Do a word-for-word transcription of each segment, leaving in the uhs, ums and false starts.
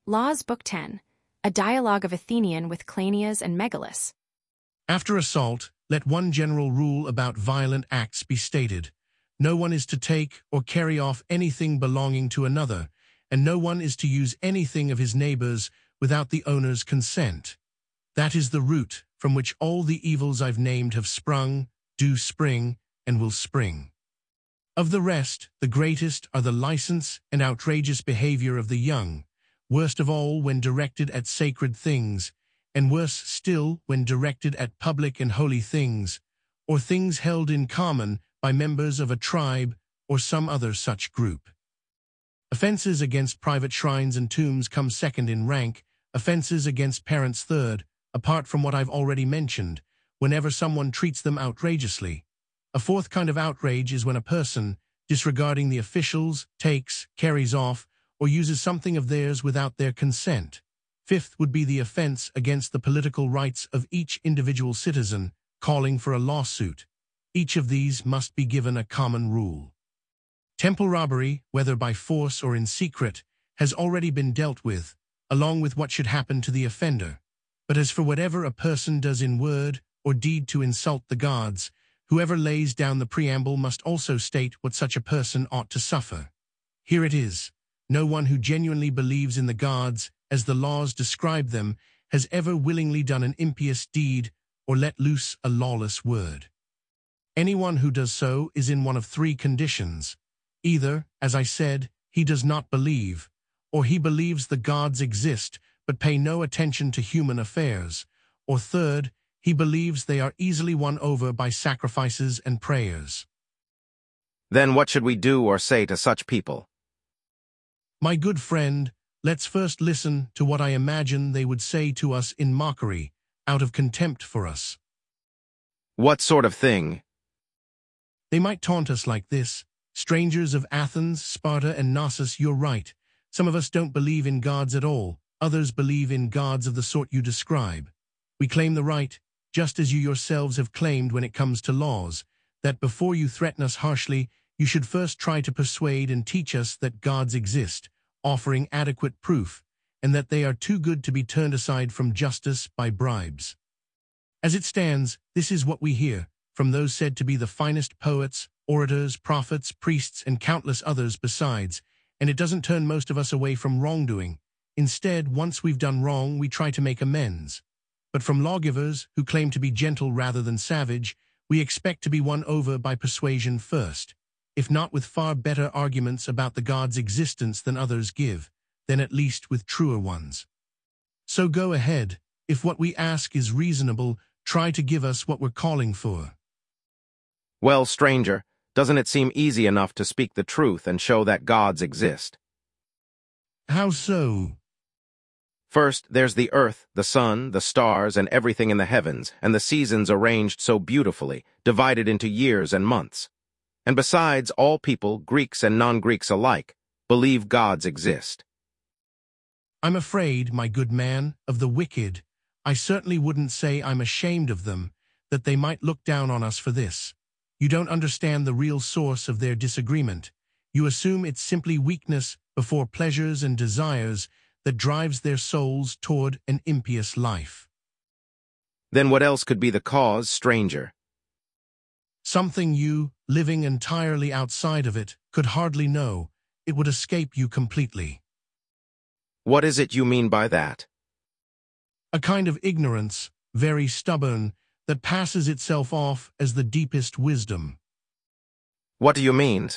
Laws Book ten, a dialogue of Athenian with Cleinias and Megillus. After assault, let one general rule about violent acts be stated. No one is to take or carry off anything belonging to another, and no one is to use anything of his neighbor's without the owner's consent. That is the root from which all the evils I've named have sprung, do spring, and will spring. Of the rest, the greatest are the license and outrageous behavior of the young, worst of all when directed at sacred things, and worse still when directed at public and holy things, or things held in common by members of a tribe or some other such group. Offenses against private shrines and tombs come second in rank, offenses against parents third, apart from what I've already mentioned, whenever someone treats them outrageously. A fourth kind of outrage is when a person, disregarding the officials, takes, carries off, or uses something of theirs without their consent. Fifth would be the offense against the political rights of each individual citizen, calling for a lawsuit. Each of these must be given a common rule. Temple robbery, whether by force or in secret, has already been dealt with, along with what should happen to the offender. But as for whatever a person does in word or deed to insult the gods, whoever lays down the preamble must also state what such a person ought to suffer. Here it is. No one who genuinely believes in the gods, as the laws describe them, has ever willingly done an impious deed or let loose a lawless word. Anyone who does so is in one of three conditions. Either, as I said, he does not believe, or he believes the gods exist but pay no attention to human affairs, or third, he believes they are easily won over by sacrifices and prayers. Then what should we do or say to such people? My good friend, let's first listen to what I imagine they would say to us in mockery, out of contempt for us. What sort of thing? They might taunt us like this: strangers of Athens, Sparta, and Knossos, you're right. Some of us don't believe in gods at all. Others believe in gods of the sort you describe. We claim the right, just as you yourselves have claimed when it comes to laws, that before you threaten us harshly, you should first try to persuade and teach us that gods exist, offering adequate proof, and that they are too good to be turned aside from justice by bribes. As it stands, this is what we hear from those said to be the finest poets, orators, prophets, priests, and countless others besides, and it doesn't turn most of us away from wrongdoing. Instead, once we've done wrong, we try to make amends. But from lawgivers, who claim to be gentle rather than savage, we expect to be won over by persuasion first, if not with far better arguments about the gods' existence than others give, then at least with truer ones. So go ahead. If what we ask is reasonable, try to give us what we're calling for. Well, stranger, doesn't it seem easy enough to speak the truth and show that gods exist? How so? First, there's the earth, the sun, the stars, and everything in the heavens, and the seasons arranged so beautifully, divided into years and months. And besides, all people, Greeks and non-Greeks alike, believe gods exist. I'm afraid, my good man, of the wicked. I certainly wouldn't say I'm ashamed of them, that they might look down on us for this. You don't understand the real source of their disagreement. You assume it's simply weakness before pleasures and desires that drives their souls toward an impious life. Then what else could be the cause, stranger? Something you, living entirely outside of it, could hardly know. It would escape you completely. What is it you mean by that? A kind of ignorance, very stubborn, that passes itself off as the deepest wisdom. What do you mean?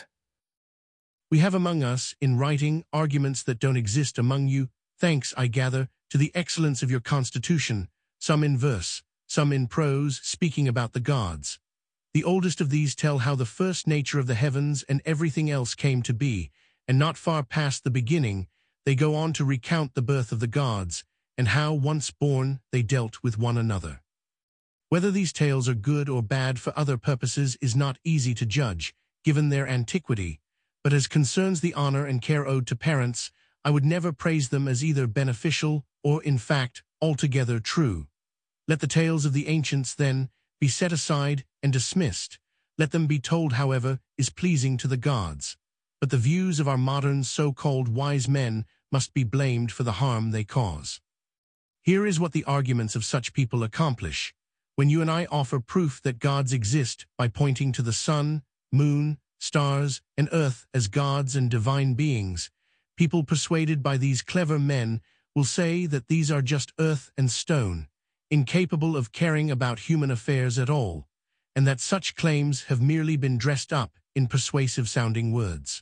We have among us, in writing, arguments that don't exist among you, thanks, I gather, to the excellence of your constitution, some in verse, some in prose, speaking about the gods. The oldest of these tell how the first nature of the heavens and everything else came to be, and not far past the beginning, they go on to recount the birth of the gods, and how, once born, they dealt with one another. Whether these tales are good or bad for other purposes is not easy to judge, given their antiquity, but as concerns the honor and care owed to parents, I would never praise them as either beneficial or, in fact, altogether true. Let the tales of the ancients, then, be set aside and dismissed. Let them be told, however, is pleasing to the gods. But the views of our modern so-called wise men must be blamed for the harm they cause. Here is what the arguments of such people accomplish. When you and I offer proof that gods exist by pointing to the sun, moon, stars, and earth as gods and divine beings, people persuaded by these clever men will say that these are just earth and stone, incapable of caring about human affairs at all, and that such claims have merely been dressed up in persuasive-sounding words.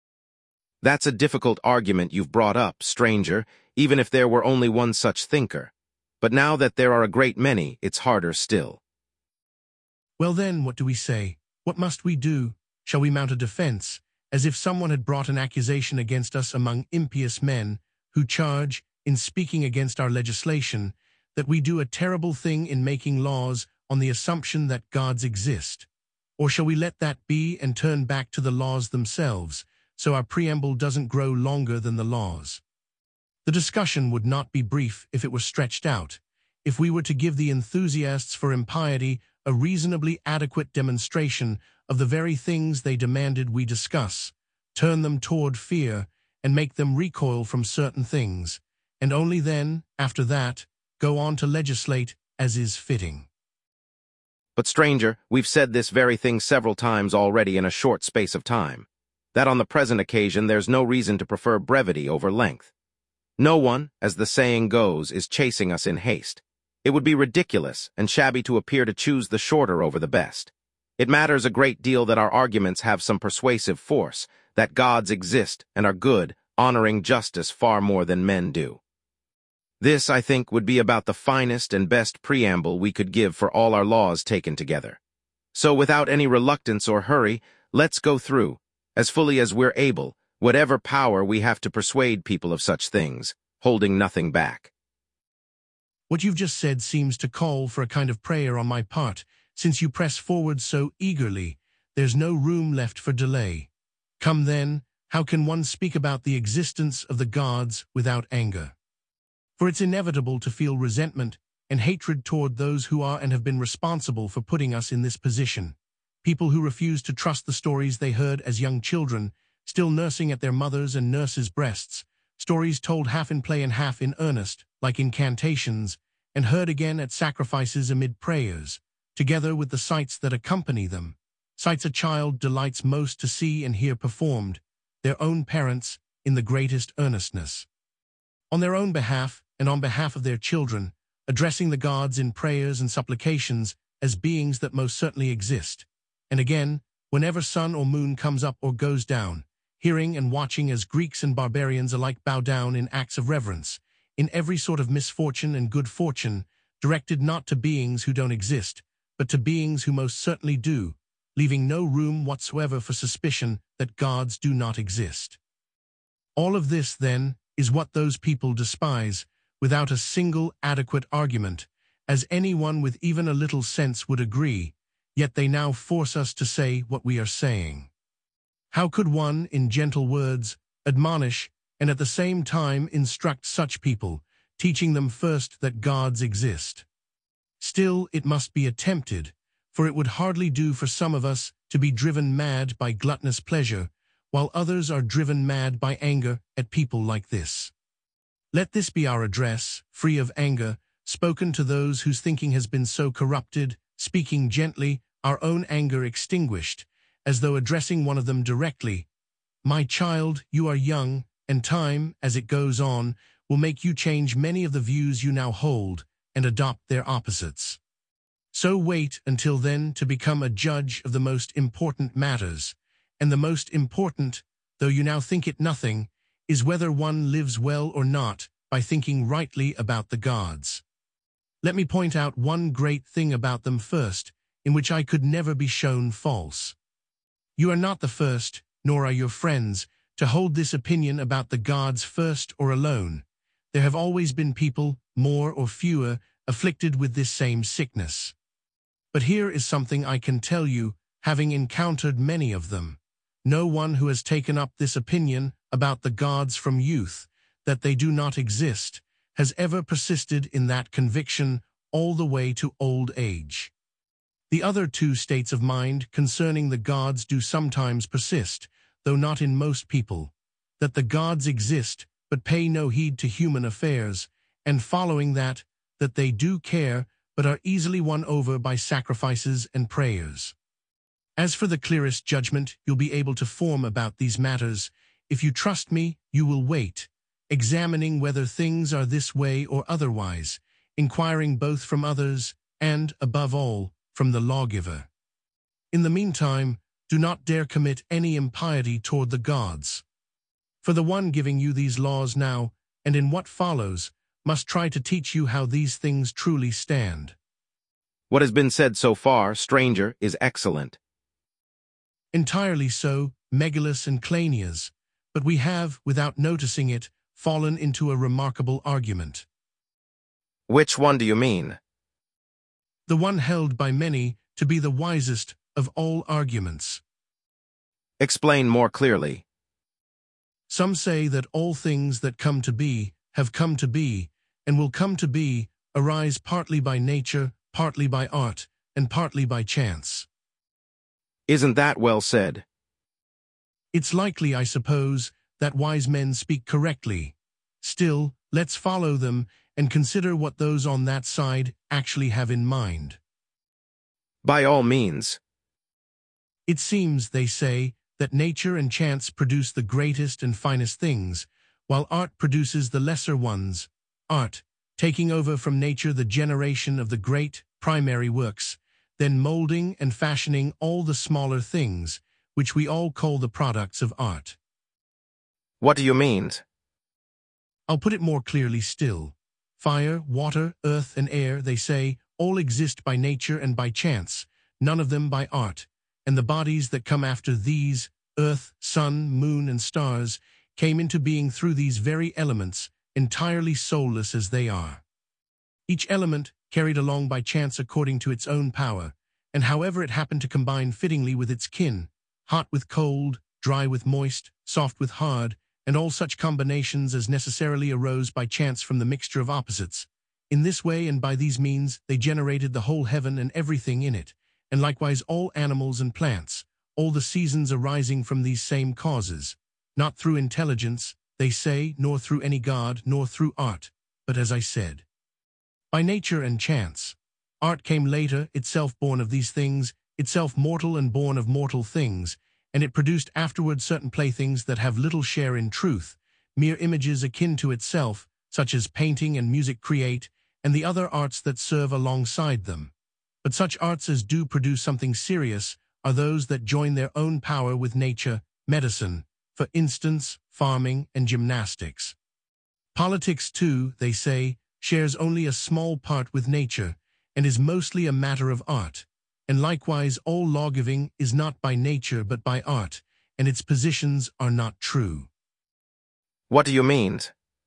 That's a difficult argument you've brought up, stranger, even if there were only one such thinker. But now that there are a great many, it's harder still. Well then, what do we say? What must we do? Shall we mount a defense, as if someone had brought an accusation against us among impious men, who charge, in speaking against our legislation, that we do a terrible thing in making laws on the assumption that gods exist? Or shall we let that be and turn back to the laws themselves, so our preamble doesn't grow longer than the laws? The discussion would not be brief if it were stretched out, if we were to give the enthusiasts for impiety a reasonably adequate demonstration of the very things they demanded we discuss, turn them toward fear, and make them recoil from certain things, and only then, after that, go on to legislate as is fitting. But stranger, we've said this very thing several times already in a short space of time, that on the present occasion there's no reason to prefer brevity over length. No one, as the saying goes, is chasing us in haste. It would be ridiculous and shabby to appear to choose the shorter over the best. It matters a great deal that our arguments have some persuasive force, that gods exist and are good, honoring justice far more than men do. This, I think, would be about the finest and best preamble we could give for all our laws taken together. So without any reluctance or hurry, let's go through, as fully as we're able, whatever power we have to persuade people of such things, holding nothing back. What you've just said seems to call for a kind of prayer on my part. Since you press forward so eagerly, there's no room left for delay. Come then, how can one speak about the existence of the gods without anger? For it's inevitable to feel resentment and hatred toward those who are and have been responsible for putting us in this position. People who refuse to trust the stories they heard as young children, still nursing at their mothers' and nurses' breasts, stories told half in play and half in earnest, like incantations, and heard again at sacrifices amid prayers, together with the sights that accompany them, sights a child delights most to see and hear performed, their own parents in the greatest earnestness. On their own behalf, and on behalf of their children, addressing the gods in prayers and supplications as beings that most certainly exist. And again, whenever sun or moon comes up or goes down, hearing and watching as Greeks and barbarians alike bow down in acts of reverence, in every sort of misfortune and good fortune, directed not to beings who don't exist, but to beings who most certainly do, leaving no room whatsoever for suspicion that gods do not exist. All of this, then, is what those people despise, without a single adequate argument, as anyone with even a little sense would agree, yet they now force us to say what we are saying. How could one, in gentle words, admonish and at the same time instruct such people, teaching them first that gods exist? Still, it must be attempted, for it would hardly do for some of us to be driven mad by gluttonous pleasure, while others are driven mad by anger at people like this. Let this be our address, free of anger, spoken to those whose thinking has been so corrupted, speaking gently, our own anger extinguished, as though addressing one of them directly. My child, you are young, and time, as it goes on, will make you change many of the views you now hold and adopt their opposites. So wait until then to become a judge of the most important matters, and the most important, though you now think it nothing, is whether one lives well or not by thinking rightly about the gods. Let me point out one great thing about them first, in which I could never be shown false. You are not the first, nor are your friends, to hold this opinion about the gods first or alone. There have always been people, more or fewer, afflicted with this same sickness. But here is something I can tell you, having encountered many of them. No one who has taken up this opinion about the gods from youth, that they do not exist, has ever persisted in that conviction all the way to old age. The other two states of mind concerning the gods do sometimes persist, though not in most people. That the gods exist but pay no heed to human affairs, and following that, that they do care, but are easily won over by sacrifices and prayers. As for the clearest judgment you'll be able to form about these matters, if you trust me, you will wait, examining whether things are this way or otherwise, inquiring both from others and, above all, from the lawgiver. In the meantime, do not dare commit any impiety toward the gods. For the one giving you these laws now, and in what follows, must try to teach you how these things truly stand. What has been said so far, stranger, is excellent. Entirely so, Megillus and Cleinias, but we have, without noticing it, fallen into a remarkable argument. Which one do you mean? The one held by many to be the wisest of all arguments. Explain more clearly. Some say that all things that come to be, have come to be, and will come to be, arise partly by nature, partly by art, and partly by chance. Isn't that well said? It's likely, I suppose, that wise men speak correctly. Still, let's follow them and consider what those on that side actually have in mind. By all means. It seems, they say, that nature and chance produce the greatest and finest things, while art produces the lesser ones, art, taking over from nature the generation of the great, primary works, then molding and fashioning all the smaller things, which we all call the products of art. What do you mean? I'll put it more clearly still. Fire, water, earth, and air, they say, all exist by nature and by chance, none of them by art, and the bodies that come after these, earth, sun, moon, and stars, came into being through these very elements, entirely soulless as they are. Each element carried along by chance according to its own power, and however it happened to combine fittingly with its kin, hot with cold, dry with moist, soft with hard, and all such combinations as necessarily arose by chance from the mixture of opposites. In this way and by these means they generated the whole heaven and everything in it, and likewise all animals and plants, all the seasons arising from these same causes, not through intelligence, they say, nor through any god, nor through art, but as I said, by nature and chance. Art came later, itself born of these things, itself mortal and born of mortal things, and it produced afterward certain playthings that have little share in truth, mere images akin to itself, such as painting and music create, and the other arts that serve alongside them. But such arts as do produce something serious are those that join their own power with nature, medicine, for instance, farming and gymnastics. Politics, too, they say, shares only a small part with nature, and is mostly a matter of art, and likewise all lawgiving is not by nature but by art, and its positions are not true. What do you mean?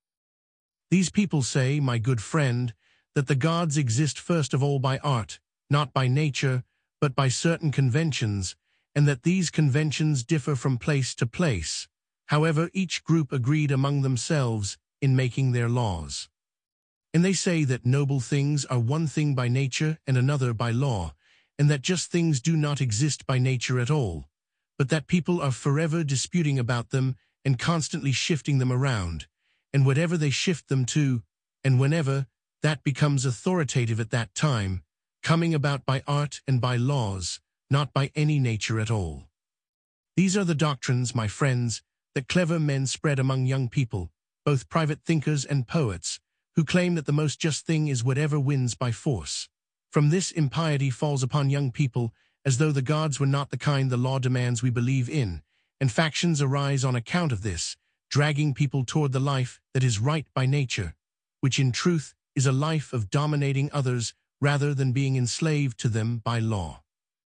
These people say, my good friend, that the gods exist first of all by art, not by nature, but by certain conventions, and that these conventions differ from place to place, however each group agreed among themselves in making their laws. And they say that noble things are one thing by nature and another by law, and that just things do not exist by nature at all, but that people are forever disputing about them and constantly shifting them around, and whatever they shift them to, and whenever, that becomes authoritative at that time, coming about by art and by laws, not by any nature at all. These are the doctrines, my friends, that clever men spread among young people, both private thinkers and poets, who claim that the most just thing is whatever wins by force. From this impiety falls upon young people, as though the gods were not the kind the law demands we believe in, and factions arise on account of this, dragging people toward the life that is right by nature, which in truth is a life of dominating others rather than being enslaved to them by law.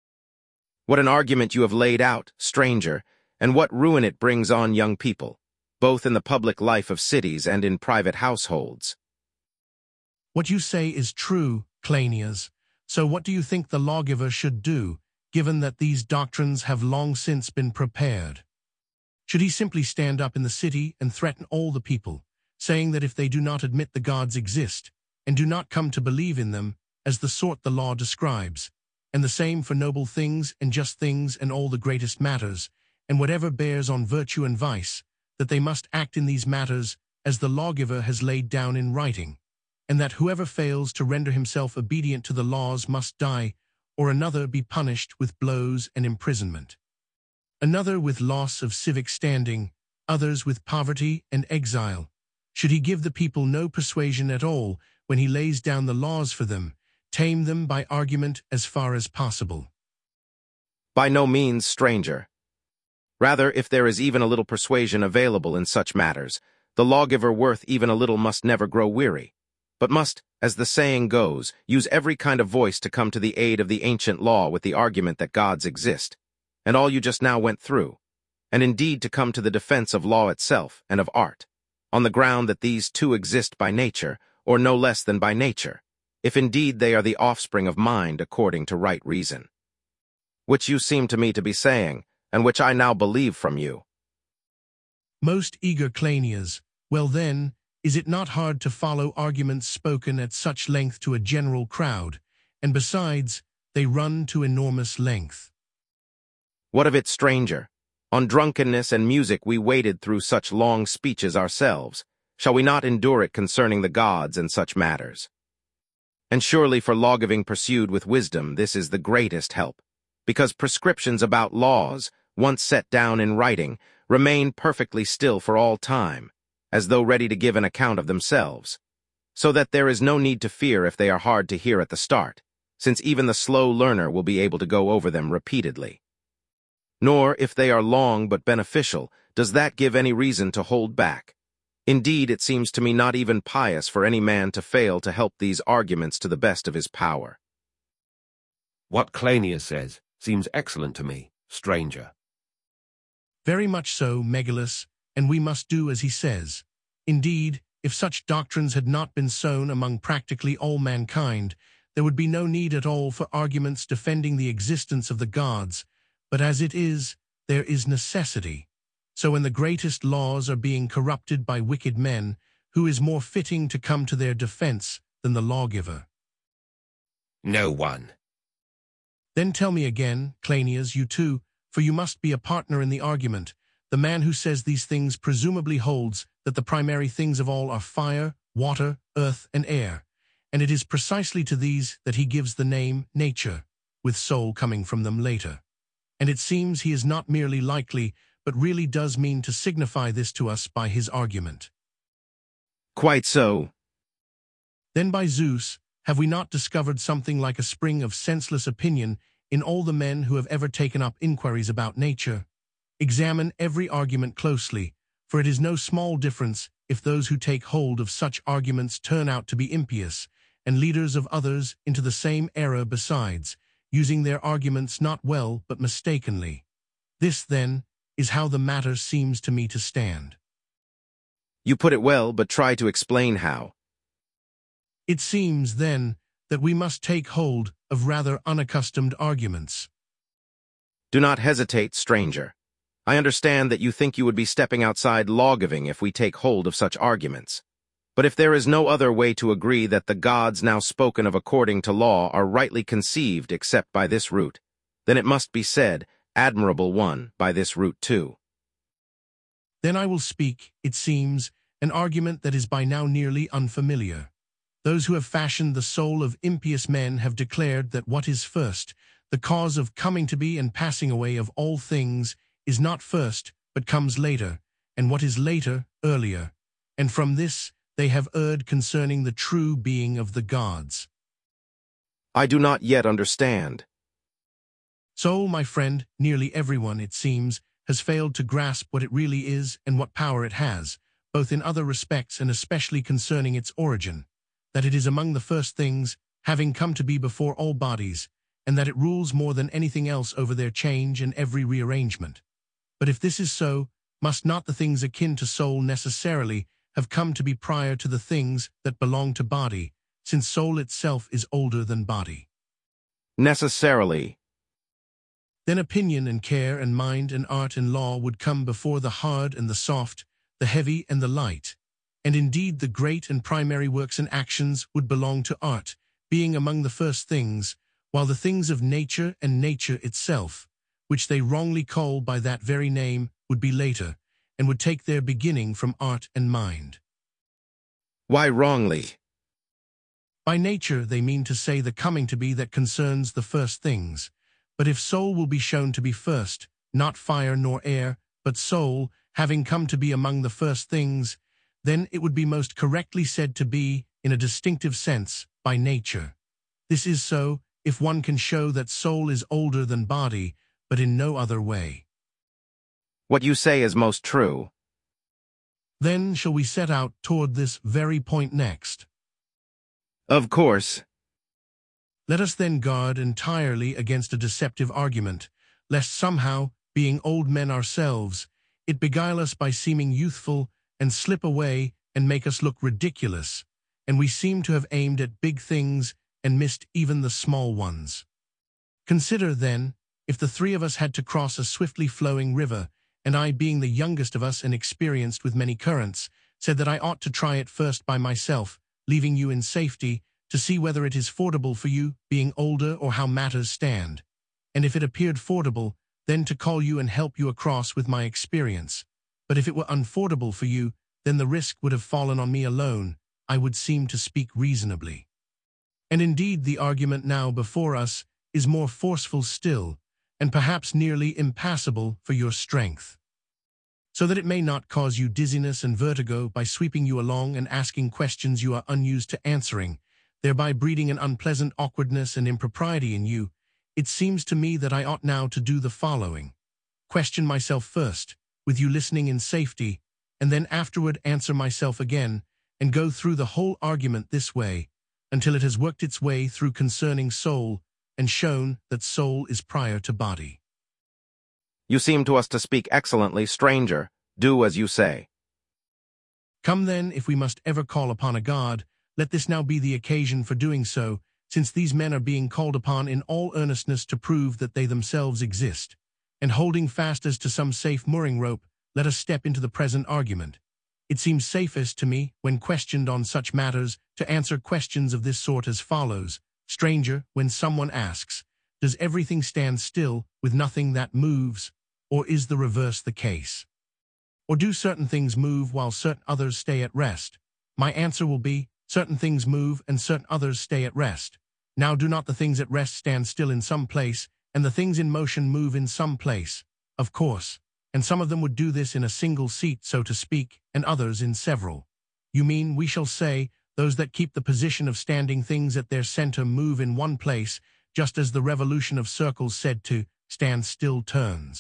What an argument you have laid out, stranger, and what ruin it brings on young people, both in the public life of cities and in private households. What you say is true, Cleinias. So what do you think the lawgiver should do, given that these doctrines have long since been prepared? Should he simply stand up in the city and threaten all the people, saying that if they do not admit the gods exist, and do not come to believe in them, as the sort the law describes, and the same for noble things and just things and all the greatest matters, and whatever bears on virtue and vice, that they must act in these matters as the lawgiver has laid down in writing, and that whoever fails to render himself obedient to the laws must die, or another be punished with blows and imprisonment. Another with loss of civic standing, others with poverty and exile. Should he give the people no persuasion at all when he lays down the laws for them, tame them by argument as far as possible? By no means, stranger. Rather, if there is even a little persuasion available in such matters, the lawgiver worth even a little must never grow weary, but must, as the saying goes, use every kind of voice to come to the aid of the ancient law with the argument that gods exist, and all you just now went through, and indeed to come to the defense of law itself and of art, on the ground that these two exist by nature, or no less than by nature, if indeed they are the offspring of mind according to right reason. Which you seem to me to be saying, and which I now believe from you. Most eager Cleinias, well then, is it not hard to follow arguments spoken at such length to a general crowd, and besides, they run to enormous length. What of it, stranger? On drunkenness and music we waded through such long speeches ourselves. Shall we not endure it concerning the gods and such matters? And surely for lawgiving pursued with wisdom this is the greatest help, because prescriptions about laws, once set down in writing, remain perfectly still for all time, as though ready to give an account of themselves, so that there is no need to fear if they are hard to hear at the start, since even the slow learner will be able to go over them repeatedly. Nor, if they are long but beneficial, does that give any reason to hold back. Indeed, it seems to me not even pious for any man to fail to help these arguments to the best of his power. What Cleinias says seems excellent to me, stranger. Very much so, Megillus, and we must do as he says. Indeed, if such doctrines had not been sown among practically all mankind, there would be no need at all for arguments defending the existence of the gods, but as it is, there is necessity. So when the greatest laws are being corrupted by wicked men, who is more fitting to come to their defense than the lawgiver? No one. Then tell me again, Cleinias, you too, for you must be a partner in the argument. The man who says these things presumably holds that the primary things of all are fire, water, earth, and air, and it is precisely to these that he gives the name nature, with soul coming from them later. And it seems he is not merely likely, but really does mean to signify this to us by his argument. Quite so. Then by Zeus, have we not discovered something like a spring of senseless opinion in all the men who have ever taken up inquiries about nature? Examine every argument closely, for it is no small difference if those who take hold of such arguments turn out to be impious, and leaders of others into the same error besides, using their arguments not well but mistakenly. This, then, is how the matter seems to me to stand. You put it well, but try to explain how. It seems, then, that we must take hold of rather unaccustomed arguments. Do not hesitate, stranger. I understand that you think you would be stepping outside lawgiving if we take hold of such arguments. But if there is no other way to agree that the gods now spoken of according to law are rightly conceived except by this route, then it must be said, admirable one, by this route too. Then I will speak, it seems, an argument that is by now nearly unfamiliar. Those who have fashioned the soul of impious men have declared that what is first, the cause of coming to be and passing away of all things, is not first, but comes later, and what is later, earlier. And from this they have erred concerning the true being of the gods. I do not yet understand. So, my friend, nearly everyone, it seems, has failed to grasp what it really is and what power it has, both in other respects and especially concerning its origin, that it is among the first things, having come to be before all bodies, and that it rules more than anything else over their change and every rearrangement. But if this is so, must not the things akin to soul necessarily have come to be prior to the things that belong to body, since soul itself is older than body? Necessarily. Then opinion and care and mind and art and law would come before the hard and the soft, the heavy and the light. And indeed the great and primary works and actions would belong to art, being among the first things, while the things of nature and nature itself, which they wrongly call by that very name, would be later, and would take their beginning from art and mind. Why wrongly? By nature, they mean to say the coming to be that concerns the first things. But if soul will be shown to be first, not fire nor air, but soul, having come to be among the first things, then it would be most correctly said to be, in a distinctive sense, by nature. This is so, if one can show that soul is older than body, but in no other way. What you say is most true. Then shall we set out toward this very point next. Of course. Let us then guard entirely against a deceptive argument, lest somehow, being old men ourselves, it beguile us by seeming youthful and slip away and make us look ridiculous, and we seem to have aimed at big things and missed even the small ones. Consider, then, if the three of us had to cross a swiftly flowing river, and I, being the youngest of us and experienced with many currents, said that I ought to try it first by myself, leaving you in safety, to see whether it is fordable for you, being older, or how matters stand. And if it appeared fordable, then to call you and help you across with my experience. But if it were unfordable for you, then the risk would have fallen on me alone. I would seem to speak reasonably. And indeed the argument now before us is more forceful still, and perhaps nearly impassable for your strength. So that it may not cause you dizziness and vertigo by sweeping you along and asking questions you are unused to answering, thereby breeding an unpleasant awkwardness and impropriety in you, it seems to me that I ought now to do the following. Question myself first, with you listening in safety, and then afterward answer myself again, and go through the whole argument this way, until it has worked its way through concerning soul, and shown that soul is prior to body. You seem to us to speak excellently, stranger. Do as you say. Come then, if we must ever call upon a god, let this now be the occasion for doing so, since these men are being called upon in all earnestness to prove that they themselves exist. And holding fast as to some safe mooring rope, let us step into the present argument. It seems safest to me, when questioned on such matters, to answer questions of this sort as follows. Stranger, when someone asks, does everything stand still, with nothing that moves, or is the reverse the case? Or do certain things move while certain others stay at rest? My answer will be, certain things move and certain others stay at rest. Now do not the things at rest stand still in some place, and the things in motion move in some place? Of course. And some of them would do this in a single seat, so to speak, and others in several. You mean, we shall say, those that keep the position of standing things at their center move in one place, just as the revolution of circles said to stand still turns.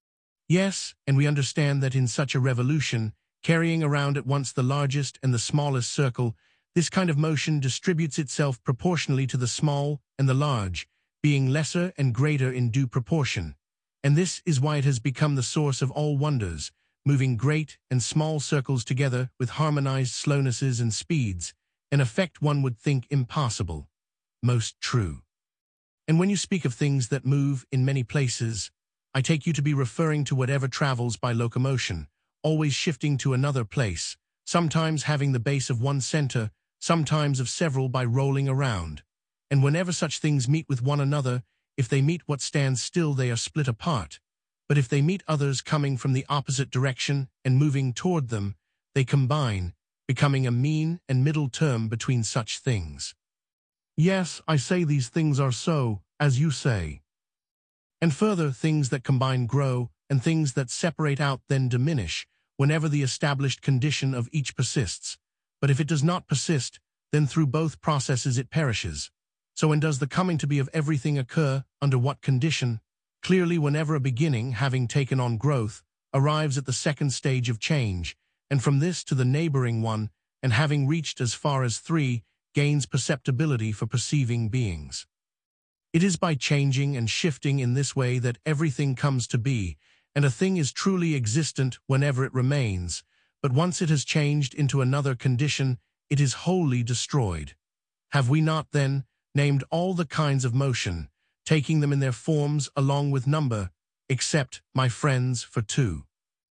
Yes, and we understand that in such a revolution, carrying around at once the largest and the smallest circle, this kind of motion distributes itself proportionally to the small and the large, being lesser and greater in due proportion. And this is why it has become the source of all wonders, moving great and small circles together with harmonized slownesses and speeds, an effect one would think impossible. Most true. And when you speak of things that move in many places, I take you to be referring to whatever travels by locomotion, always shifting to another place, sometimes having the base of one center, sometimes of several by rolling around. And whenever such things meet with one another, if they meet what stands still, they are split apart. But if they meet others coming from the opposite direction and moving toward them, they combine, becoming a mean and middle term between such things. Yes, I say these things are so, as you say. And further, things that combine grow, and things that separate out then diminish, whenever the established condition of each persists. But if it does not persist, then through both processes it perishes. So when does the coming to be of everything occur, under what condition? Clearly whenever a beginning, having taken on growth, arrives at the second stage of change, and from this to the neighboring one, and having reached as far as three, gains perceptibility for perceiving beings. It is by changing and shifting in this way that everything comes to be, and a thing is truly existent whenever it remains, but once it has changed into another condition, it is wholly destroyed. Have we not, then, named all the kinds of motion, taking them in their forms along with number, except, my friends, for two?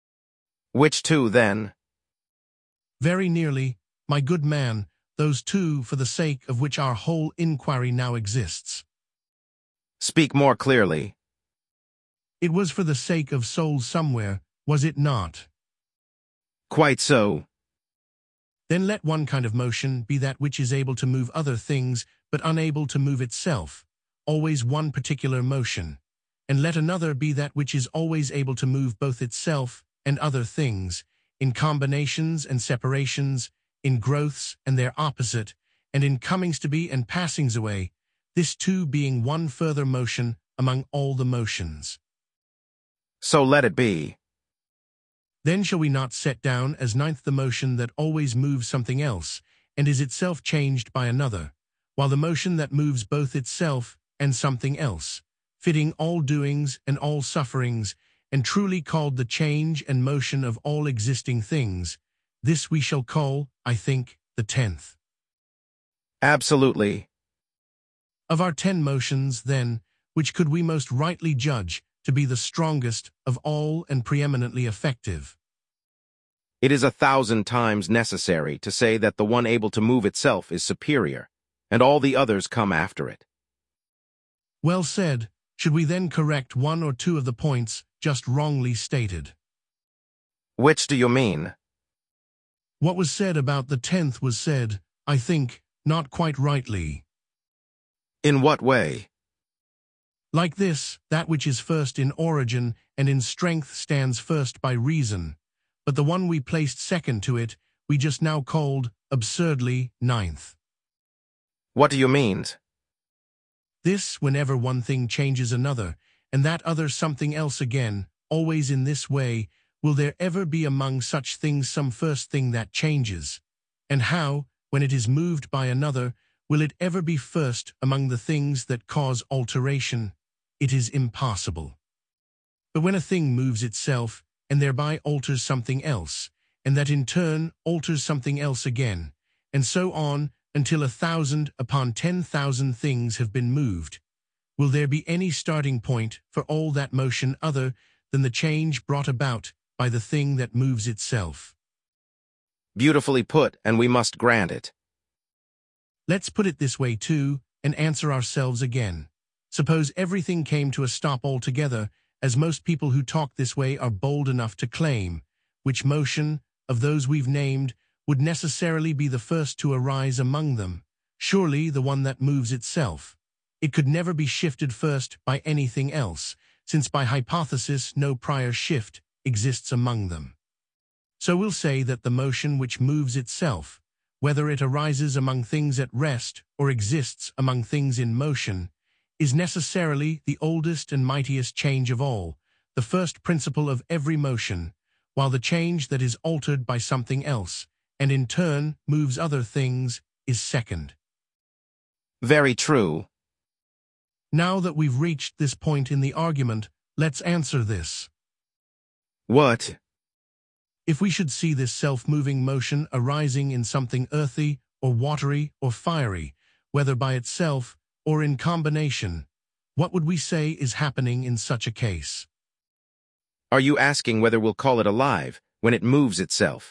Which two, then? Very nearly, my good man, those two for the sake of which our whole inquiry now exists. Speak more clearly. It was for the sake of soul somewhere, was it not? Quite so. Then let one kind of motion be that which is able to move other things, but unable to move itself, always one particular motion. And let another be that which is always able to move both itself and other things, in combinations and separations, in growths and their opposite, and in comings to be and passings away, this too being one further motion among all the motions. So let it be. Then shall we not set down as ninth the motion that always moves something else, and is itself changed by another, while the motion that moves both itself and something else, fitting all doings and all sufferings, and truly called the change and motion of all existing things, this we shall call, I think, the tenth. Absolutely. Of our ten motions, then, which could we most rightly judge to be the strongest of all and preeminently effective? It is a thousand times necessary to say that the one able to move itself is superior, and all the others come after it. Well said. Should we then correct one or two of the points just wrongly stated? Which do you mean? What was said about the tenth was said, I think, not quite rightly. In what way? Like this, that which is first in origin and in strength stands first by reason, but the one we placed second to it, we just now called, absurdly, ninth. What do you mean? This, whenever one thing changes another, and that other something else again, always in this way, will there ever be among such things some first thing that changes? And how, when it is moved by another, will it ever be first among the things that cause alteration? It is impossible. But when a thing moves itself, and thereby alters something else, and that in turn alters something else again, and so on, until a thousand upon ten thousand things have been moved, will there be any starting point for all that motion other than the change brought about by the thing that moves itself? Beautifully put, and we must grant it. Let's put it this way too, and answer ourselves again. Suppose everything came to a stop altogether, as most people who talk this way are bold enough to claim, which motion, of those we've named, would necessarily be the first to arise among them? Surely the one that moves itself. It could never be shifted first by anything else, since by hypothesis no prior shift exists among them. So we'll say that the motion which moves itself, whether it arises among things at rest or exists among things in motion, is necessarily the oldest and mightiest change of all, the first principle of every motion, while the change that is altered by something else, and in turn moves other things, is second. Very true. Now that we've reached this point in the argument, let's answer this. What? If we should see this self-moving motion arising in something earthy, or watery, or fiery, whether by itself or in combination, what would we say is happening in such a case? Are you asking whether we'll call it alive when it moves itself?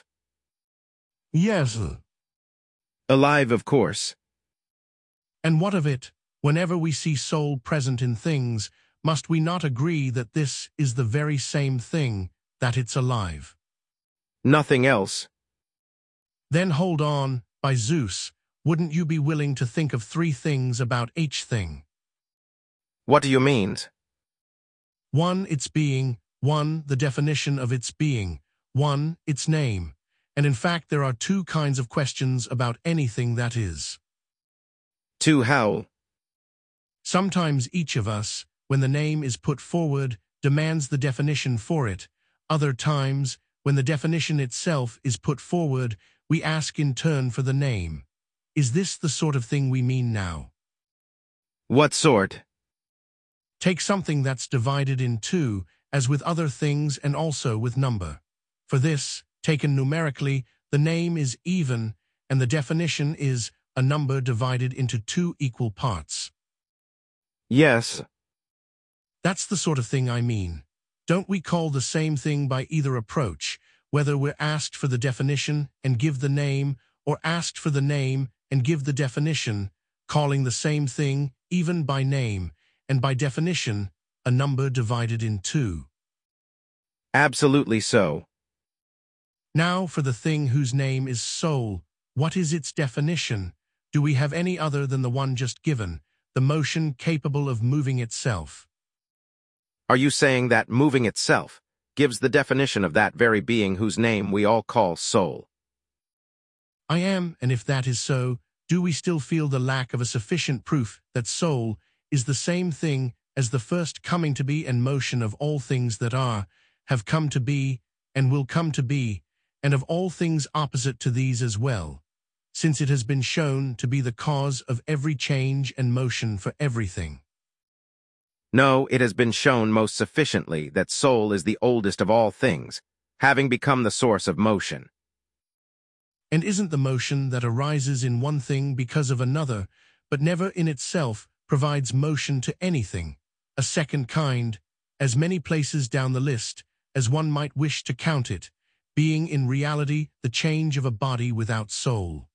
Yes. Alive, of course. And what of it? Whenever we see soul present in things, must we not agree that this is the very same thing, that it's alive? Nothing else. Then hold on, by Zeus, wouldn't you be willing to think of three things about each thing? What do you mean? One, its being, one, the definition of its being, one, its name, and in fact there are two kinds of questions about anything that is. Two how? Sometimes each of us, when the name is put forward, demands the definition for it. Other times, when the definition itself is put forward, we ask in turn for the name. Is this the sort of thing we mean now? What sort? Take something that's divided in two, as with other things and also with number. For this, taken numerically, the name is even, and the definition is a number divided into two equal parts. Yes. That's the sort of thing I mean. Don't we call the same thing by either approach, whether we're asked for the definition and give the name, or asked for the name and give the definition, calling the same thing, even by name, and by definition, a number divided in two? Absolutely so. Now for the thing whose name is soul, What is its definition? Do we have any other than the one just given, the motion capable of moving itself? Are you saying that moving itself gives the definition of that very being whose name we all call soul? I am, and if that is so, do we still feel the lack of a sufficient proof that soul is the same thing as the first coming to be and motion of all things that are, have come to be, and will come to be, and of all things opposite to these as well, since it has been shown to be the cause of every change and motion for everything? No, it has been shown most sufficiently that soul is the oldest of all things, having become the source of motion. And isn't the motion that arises in one thing because of another, but never in itself provides motion to anything, a second kind, as many places down the list as one might wish to count it, being in reality the change of a body without soul?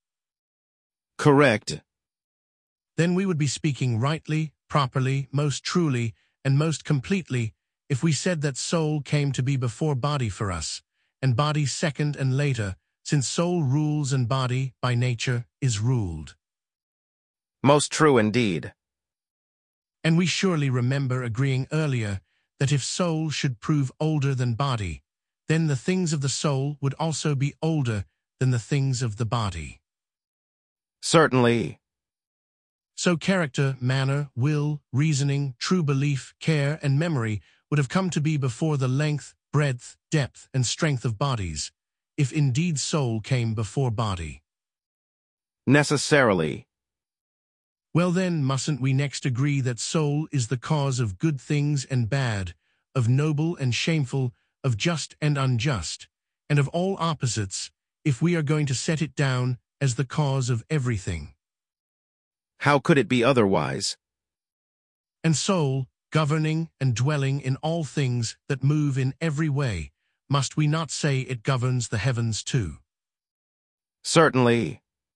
Correct. Then we would be speaking rightly, properly, most truly, and most completely if we said that soul came to be before body for us, and body second and later, since soul rules and body, by nature, is ruled. Most true indeed. And we surely remember agreeing earlier that if soul should prove older than body, then the things of the soul would also be older than the things of the body. Certainly. So character, manner, will, reasoning, true belief, care, and memory would have come to be before the length, breadth, depth, and strength of bodies, if indeed soul came before body. Necessarily. Well then, mustn't we next agree that soul is the cause of good things and bad, of noble and shameful, of just and unjust, and of all opposites, if we are going to set it down as the cause of everything? How could it be otherwise? And soul, governing and dwelling in all things that move in every way, must we not say it governs the heavens too? Certainly.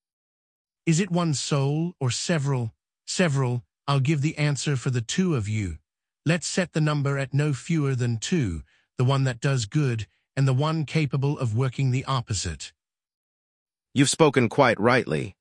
Is it one soul or several? Several. I'll give the answer for the two of you. Let's set the number at no fewer than two, the one that does good, and the one capable of working the opposite. You've spoken quite rightly.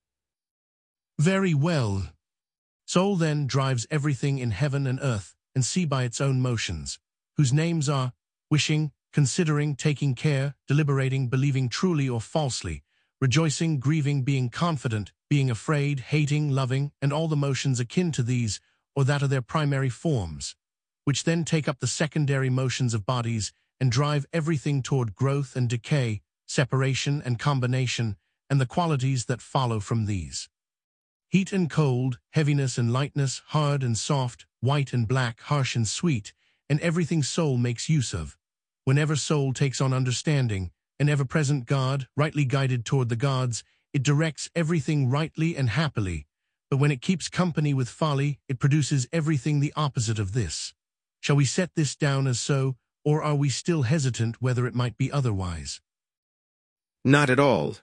Very well. Soul then drives everything in heaven and earth, and sea by its own motions, whose names are wishing, considering, taking care, deliberating, believing truly or falsely, rejoicing, grieving, being confident, being afraid, hating, loving, and all the motions akin to these, or that are their primary forms, which then take up the secondary motions of bodies and drive everything toward growth and decay, separation and combination, and the qualities that follow from these. Heat and cold, heaviness and lightness, hard and soft, white and black, harsh and sweet, and everything soul makes use of. Whenever soul takes on understanding, an ever-present God, rightly guided toward the gods, it directs everything rightly and happily, but when it keeps company with folly, it produces everything the opposite of this. Shall we set this down as so, or are we still hesitant whether it might be otherwise? Not at all.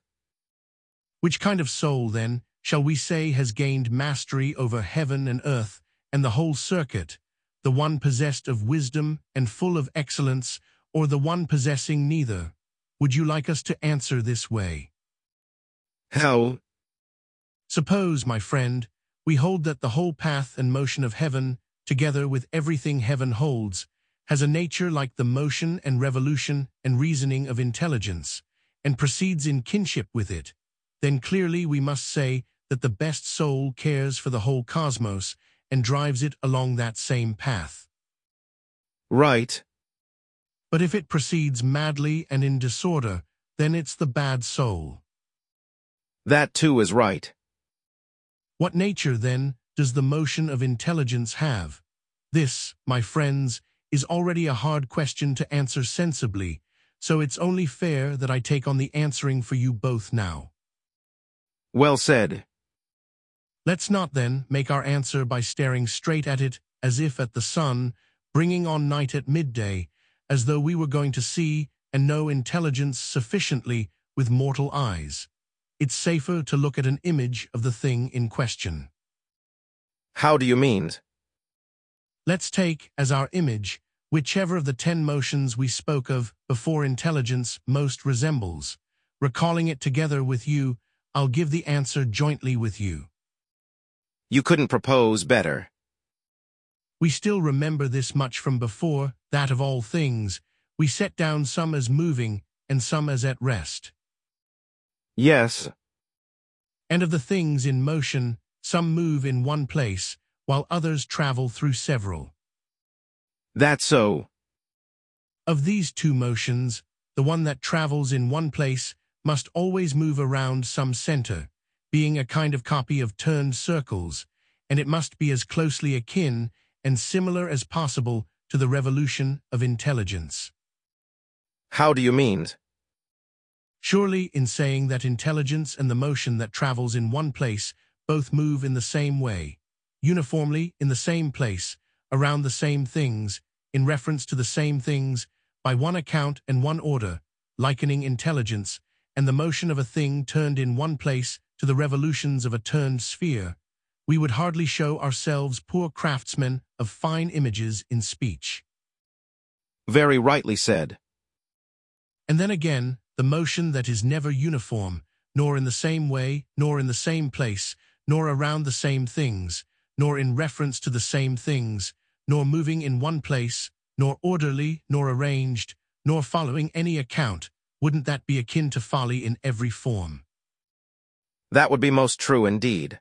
Which kind of soul, then, shall we say has gained mastery over heaven and earth and the whole circuit, the one possessed of wisdom and full of excellence, or the one possessing neither? Would you like us to answer this way? How? Suppose, my friend, we hold that the whole path and motion of heaven, together with everything heaven holds, has a nature like the motion and revolution and reasoning of intelligence, and proceeds in kinship with it. Then clearly we must say that the best soul cares for the whole cosmos and drives it along that same path. Right. But if it proceeds madly and in disorder, then it's the bad soul. That too is right. What nature, then, does the motion of intelligence have? This, my friends, is already a hard question to answer sensibly, so it's only fair that I take on the answering for you both now. Well said. Let's not, then, make our answer by staring straight at it as if at the sun, bringing on night at midday, as though we were going to see and know intelligence sufficiently with mortal eyes. It's safer to look at an image of the thing in question. How do you mean? Let's take as our image whichever of the ten motions we spoke of before intelligence most resembles. Recalling it together with you, I'll give the answer jointly with you. You couldn't propose better. We still remember this much from before, that of all things, we set down some as moving and some as at rest. Yes. And of the things in motion, some move in one place, while others travel through several. That's so. Of these two motions, the one that travels in one place must always move around some center, being a kind of copy of turned circles, and it must be as closely akin and similar as possible to the revolution of intelligence. How do you mean? Surely in saying that intelligence and the motion that travels in one place both move in the same way, uniformly in the same place, around the same things, in reference to the same things, by one account and one order, likening intelligence and the motion of a thing turned in one place to the revolutions of a turned sphere, we would hardly show ourselves poor craftsmen of fine images in speech. Very rightly said. And then again, the motion that is never uniform, nor in the same way, nor in the same place, nor around the same things, nor in reference to the same things, nor moving in one place, nor orderly, nor arranged, nor following any account, wouldn't that be akin to folly in every form? That would be most true indeed.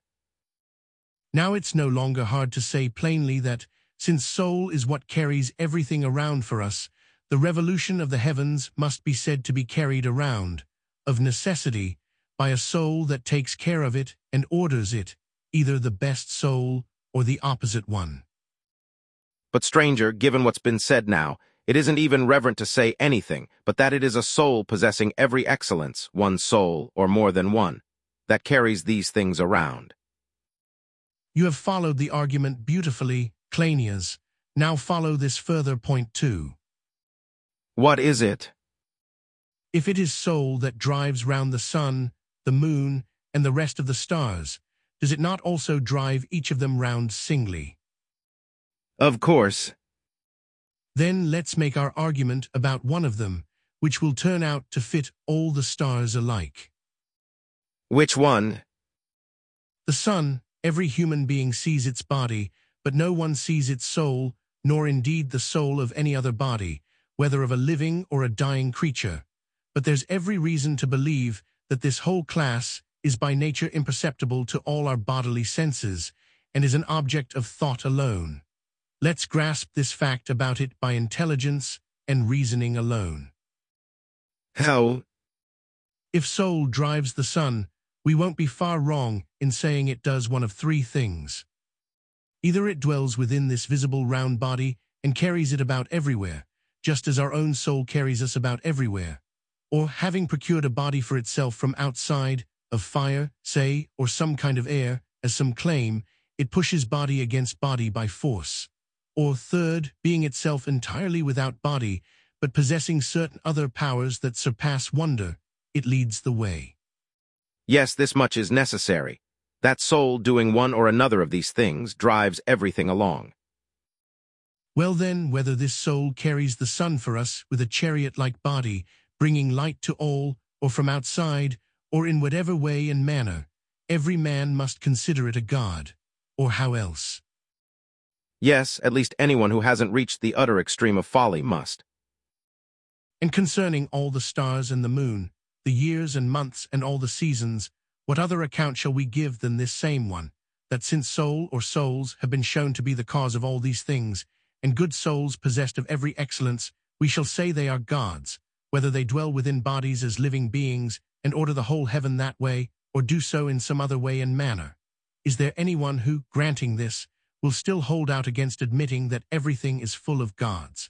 Now it's no longer hard to say plainly that, since soul is what carries everything around for us, the revolution of the heavens must be said to be carried around, of necessity, by a soul that takes care of it and orders it, either the best soul or the opposite one. But stranger, given what's been said now, it isn't even reverent to say anything, but that it is a soul possessing every excellence, one soul, or more than one, that carries these things around. You have followed the argument beautifully, Cleinias. Now follow this further point too. What is it? If it is soul that drives round the sun, the moon, and the rest of the stars, does it not also drive each of them round singly? Of course. Then let's make our argument about one of them, which will turn out to fit all the stars alike. Which one? The sun. Every human being sees its body, but no one sees its soul, nor indeed the soul of any other body, whether of a living or a dying creature. But there's every reason to believe that this whole class is by nature imperceptible to all our bodily senses, and is an object of thought alone. Let's grasp this fact about it by intelligence and reasoning alone. How? If soul drives the sun, we won't be far wrong in saying it does one of three things. Either it dwells within this visible round body and carries it about everywhere, just as our own soul carries us about everywhere, or having procured a body for itself from outside, of fire, say, or some kind of air, as some claim, it pushes body against body by force. Or third, being itself entirely without body, but possessing certain other powers that surpass wonder, it leads the way. Yes, this much is necessary. That soul doing one or another of these things drives everything along. Well then, whether this soul carries the sun for us with a chariot-like body, bringing light to all, or from outside, or in whatever way and manner, every man must consider it a god, or how else? Yes, at least anyone who hasn't reached the utter extreme of folly must. And concerning all the stars and the moon, the years and months and all the seasons, what other account shall we give than this same one, that since soul or souls have been shown to be the cause of all these things, and good souls possessed of every excellence, we shall say they are gods, whether they dwell within bodies as living beings, and order the whole heaven that way, or do so in some other way and manner. Is there anyone who, granting this, will still hold out against admitting that everything is full of gods?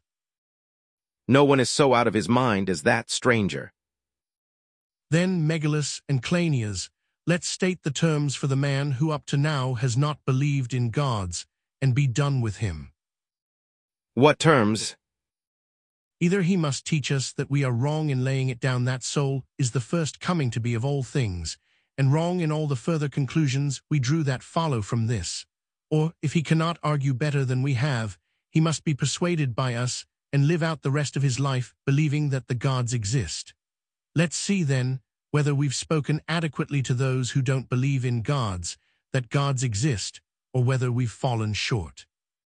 No one is so out of his mind as that stranger. Then, Megillus and Cleinias, let's state the terms for the man who up to now has not believed in gods, and be done with him. What terms? Either he must teach us that we are wrong in laying it down that soul is the first coming to be of all things, and wrong in all the further conclusions we drew that follow from this, or, if he cannot argue better than we have, he must be persuaded by us and live out the rest of his life believing that the gods exist. Let's see, then, whether we've spoken adequately to those who don't believe in gods, that gods exist, or whether we've fallen short.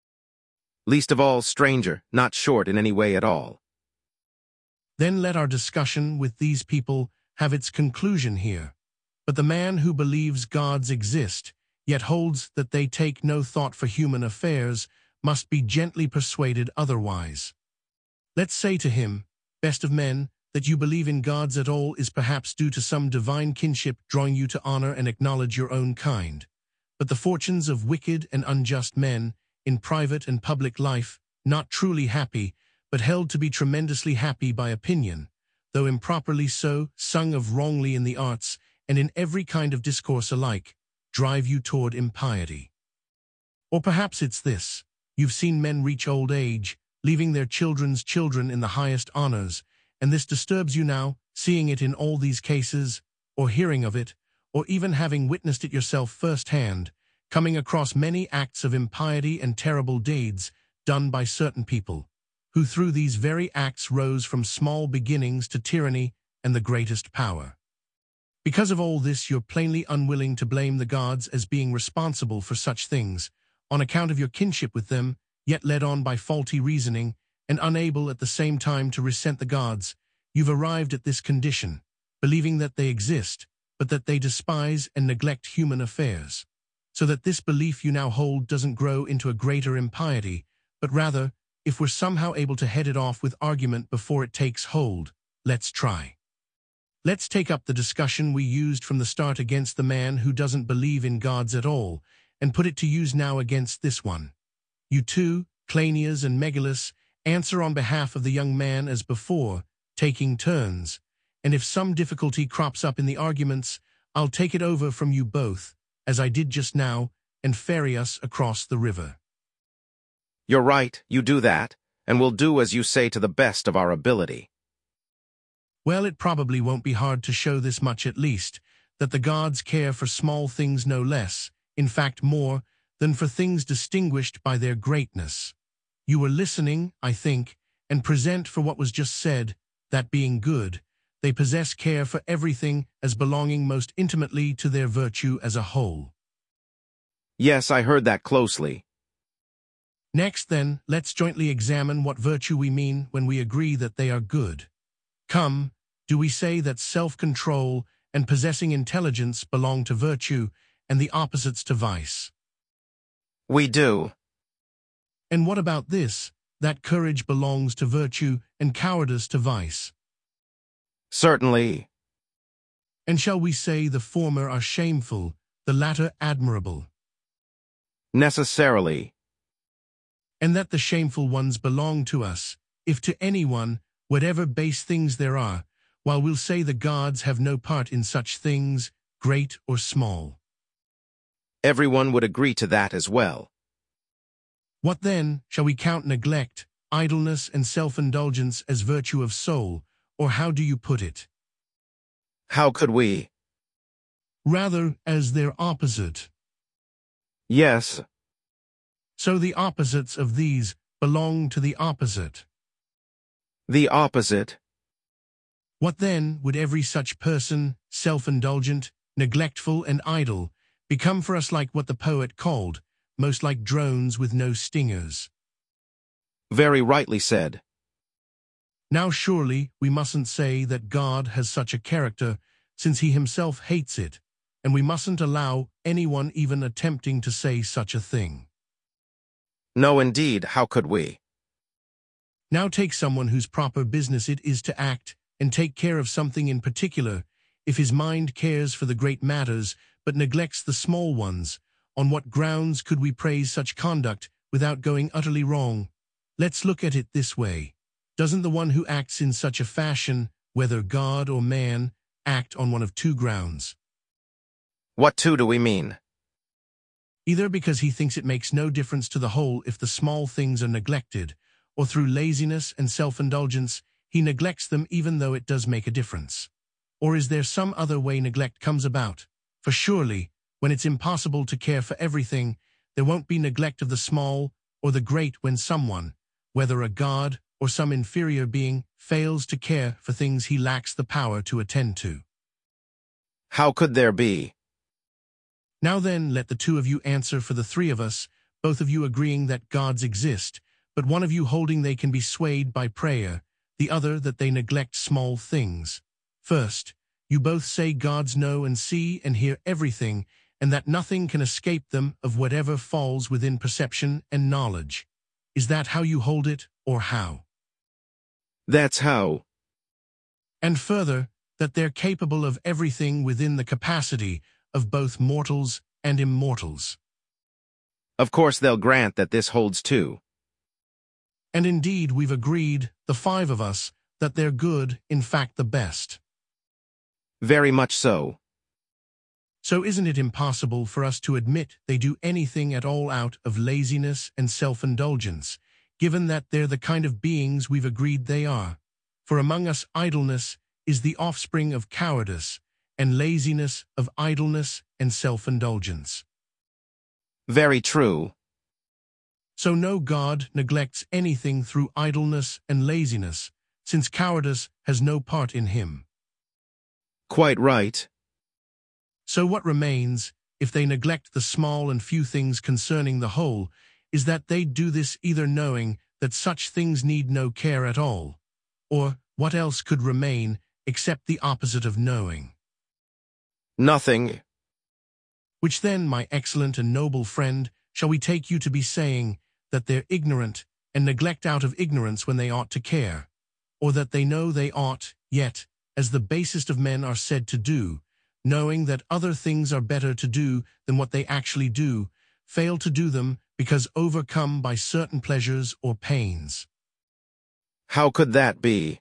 Least of all, stranger, not short in any way at all. Then let our discussion with these people have its conclusion here. But the man who believes gods exist, yet holds that they take no thought for human affairs, must be gently persuaded otherwise. Let's say to him, best of men, that you believe in gods at all is perhaps due to some divine kinship drawing you to honor and acknowledge your own kind. But the fortunes of wicked and unjust men, in private and public life, not truly happy, but held to be tremendously happy by opinion, though improperly so, sung of wrongly in the arts, and in every kind of discourse alike, drive you toward impiety. Or perhaps it's this: you've seen men reach old age, leaving their children's children in the highest honors, and this disturbs you now, seeing it in all these cases, or hearing of it, or even having witnessed it yourself firsthand, coming across many acts of impiety and terrible deeds done by certain people, who through these very acts rose from small beginnings to tyranny and the greatest power. Because of all this, you're plainly unwilling to blame the gods as being responsible for such things, on account of your kinship with them, yet led on by faulty reasoning, and unable at the same time to resent the gods, you've arrived at this condition, believing that they exist, but that they despise and neglect human affairs. So that this belief you now hold doesn't grow into a greater impiety, but rather, if we're somehow able to head it off with argument before it takes hold, let's try. Let's take up the discussion we used from the start against the man who doesn't believe in gods at all, and put it to use now against this one. You two, Cleinias and Megillus, answer on behalf of the young man as before, taking turns, and if some difficulty crops up in the arguments, I'll take it over from you both, as I did just now, and ferry us across the river. You're right, you do that, and we'll do as you say to the best of our ability. Well, it probably won't be hard to show this much at least, that the gods care for small things no less, in fact more, than for things distinguished by their greatness. You were listening, I think, and present for what was just said, that being good, they possess care for everything as belonging most intimately to their virtue as a whole. Yes, I heard that closely. Next, then, let's jointly examine what virtue we mean when we agree that they are good. Come, do we say that self-control and possessing intelligence belong to virtue, and the opposites to vice? We do. And what about this, that courage belongs to virtue and cowardice to vice? Certainly. And shall we say the former are shameful, the latter admirable? Necessarily. And that the shameful ones belong to us, if to anyone, whatever base things there are, while we'll say the gods have no part in such things, great or small. Everyone would agree to that as well. What then, shall we count neglect, idleness and self-indulgence as virtue of soul, or how do you put it? How could we? Rather, as their opposite. Yes. So the opposites of these belong to the opposite. The opposite. What then would every such person, self-indulgent, neglectful and idle, become for us like what the poet called, most like drones with no stingers? Very rightly said. Now surely we mustn't say that God has such a character, since he himself hates it, and we mustn't allow anyone even attempting to say such a thing. No, indeed, how could we? Now take someone whose proper business it is to act and take care of something in particular, if his mind cares for the great matters but neglects the small ones. On what grounds could we praise such conduct without going utterly wrong? Let's look at it this way. Doesn't the one who acts in such a fashion, whether God or man, act on one of two grounds? What two do we mean? Either because he thinks it makes no difference to the whole if the small things are neglected, or through laziness and self-indulgence he neglects them even though it does make a difference. Or is there some other way neglect comes about? For surely, when it's impossible to care for everything, there won't be neglect of the small or the great when someone, whether a god or some inferior being, fails to care for things he lacks the power to attend to. How could there be? Now then, let the two of you answer for the three of us, both of you agreeing that gods exist, but one of you holding they can be swayed by prayer, the other that they neglect small things. First, you both say gods know and see and hear everything, and that nothing can escape them of whatever falls within perception and knowledge. Is that how you hold it, or how? That's how. And further, that they're capable of everything within the capacity of both mortals and immortals. Of course they'll grant that this holds too. And indeed we've agreed, the five of us, that they're good, in fact the best. Very much so. So isn't it impossible for us to admit they do anything at all out of laziness and self-indulgence, given that they're the kind of beings we've agreed they are? For among us idleness is the offspring of cowardice, and laziness of idleness and self-indulgence. Very true. So no god neglects anything through idleness and laziness, since cowardice has no part in him. Quite right. So what remains, if they neglect the small and few things concerning the whole, is that they do this either knowing that such things need no care at all, or what else could remain except the opposite of knowing? Nothing. Which then, my excellent and noble friend, shall we take you to be saying that they're ignorant and neglect out of ignorance when they ought to care, or that they know they ought, yet, as the basest of men are said to do, knowing that other things are better to do than what they actually do, fail to do them because overcome by certain pleasures or pains? How could that be?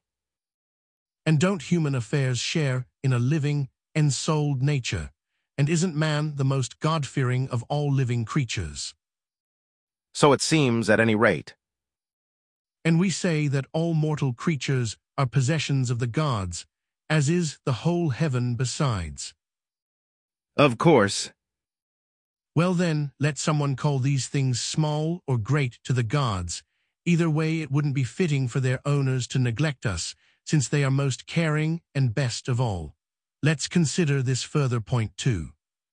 And don't human affairs share in a living, ensouled nature? And isn't man the most God-fearing of all living creatures? So it seems, at any rate. And we say that all mortal creatures are possessions of the gods, as is the whole heaven besides. Of course. Well then, let someone call these things small or great to the gods. Either way, it wouldn't be fitting for their owners to neglect us, since they are most caring and best of all. Let's consider this further point too.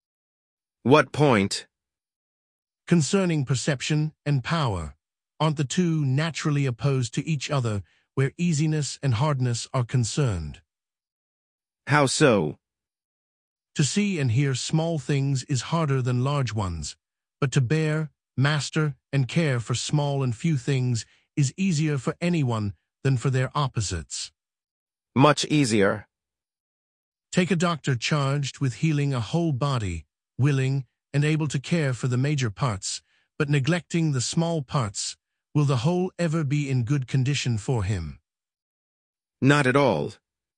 What point? Concerning perception and power. Aren't the two naturally opposed to each other where easiness and hardness are concerned? How so? To see and hear small things is harder than large ones, but to bear, master, and care for small and few things is easier for anyone than for their opposites. Much easier. Take a doctor charged with healing a whole body, willing and able to care for the major parts, but neglecting the small parts. Will the whole ever be in good condition for him? Not at all.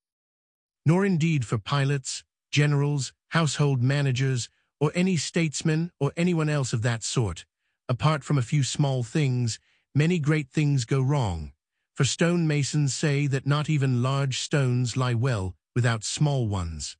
Nor indeed for pilots, generals, household managers, or any statesman or anyone else of that sort. Apart from a few small things, many great things go wrong. For stonemasons say that not even large stones lie well without small ones.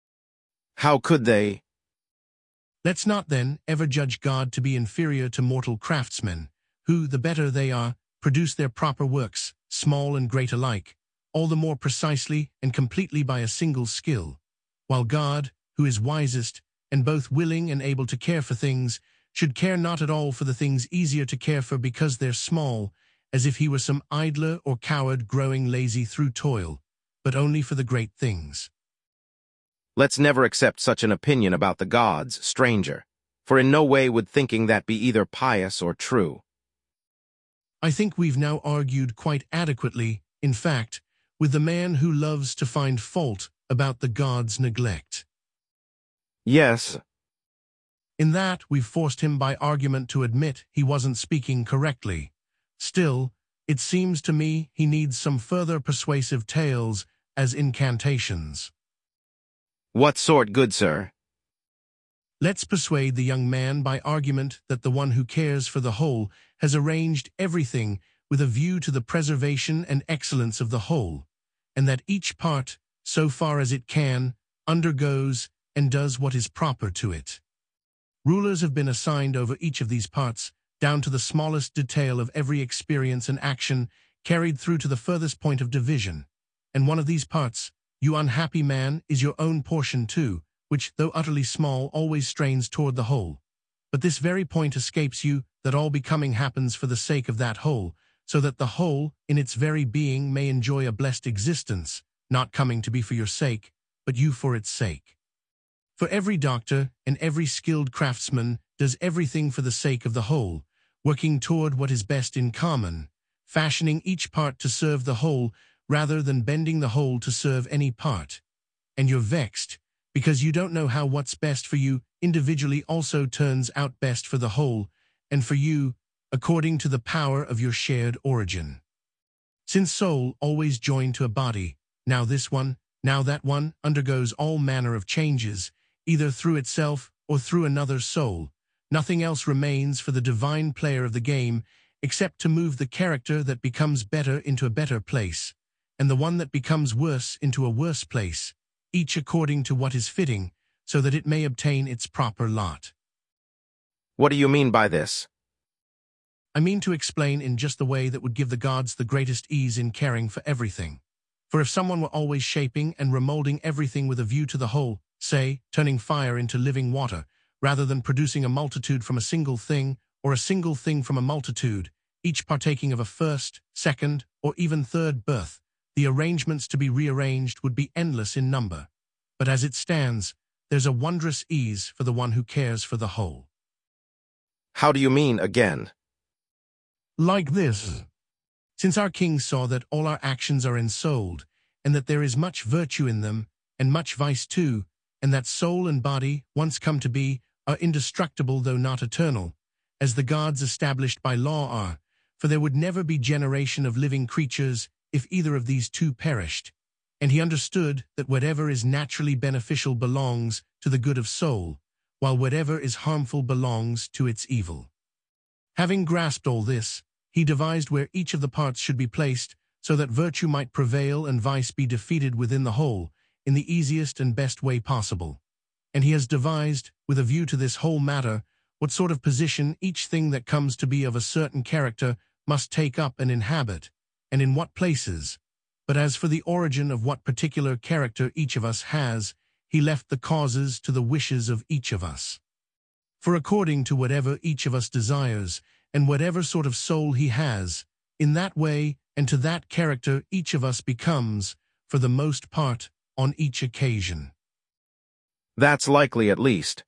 How could they? Let's not, then, ever judge God to be inferior to mortal craftsmen, who, the better they are, produce their proper works, small and great alike, all the more precisely and completely by a single skill, while God, who is wisest, and both willing and able to care for things, should care not at all for the things easier to care for because they're small, as if he were some idler or coward growing lazy through toil, but only for the great things. Let's never accept such an opinion about the gods, stranger, for in no way would thinking that be either pious or true. I think we've now argued quite adequately, in fact, with the man who loves to find fault about the gods' neglect. Yes. In that, we've forced him by argument to admit he wasn't speaking correctly. Still, it seems to me he needs some further persuasive tales as incantations. What sort, good sir? Let's persuade the young man by argument that the one who cares for the whole has arranged everything with a view to the preservation and excellence of the whole, and that each part, so far as it can, undergoes and does what is proper to it. Rulers have been assigned over each of these parts, down to the smallest detail of every experience and action, carried through to the furthest point of division. And one of these parts, you unhappy man, is your own portion too, which, though utterly small, always strains toward the whole. But this very point escapes you, that all becoming happens for the sake of that whole, so that the whole, in its very being, may enjoy a blessed existence, not coming to be for your sake, but you for its sake. For every doctor and every skilled craftsman does everything for the sake of the whole, working toward what is best in common, fashioning each part to serve the whole rather than bending the whole to serve any part. And you're vexed, because you don't know how what's best for you individually also turns out best for the whole, and for you, according to the power of your shared origin. Since soul, always joined to a body, now this one, now that one, undergoes all manner of changes, either through itself or through another soul, nothing else remains for the divine player of the game except to move the character that becomes better into a better place, and the one that becomes worse into a worse place, each according to what is fitting, so that it may obtain its proper lot. What do you mean by this? I mean to explain in just the way that would give the gods the greatest ease in caring for everything. For if someone were always shaping and remolding everything with a view to the whole, say, turning fire into living water, rather than producing a multitude from a single thing, or a single thing from a multitude, each partaking of a first, second, or even third birth, the arrangements to be rearranged would be endless in number. But as it stands, there's a wondrous ease for the one who cares for the whole. How do you mean, again? Like this. Since our king saw that all our actions are ensouled, and that there is much virtue in them, and much vice too, and that soul and body, once come to be, are indestructible though not eternal, as the gods established by law are, for there would never be generation of living creatures if either of these two perished, and he understood that whatever is naturally beneficial belongs to the good of soul, while whatever is harmful belongs to its evil. Having grasped all this, he devised where each of the parts should be placed, so that virtue might prevail and vice be defeated within the whole, in the easiest and best way possible. And he has devised, with a view to this whole matter, what sort of position each thing that comes to be of a certain character must take up and inhabit, and in what places. But as for the origin of what particular character each of us has, he left the causes to the wishes of each of us. For according to whatever each of us desires, and whatever sort of soul he has, in that way and to that character each of us becomes, for the most part, on each occasion. That's likely, at least.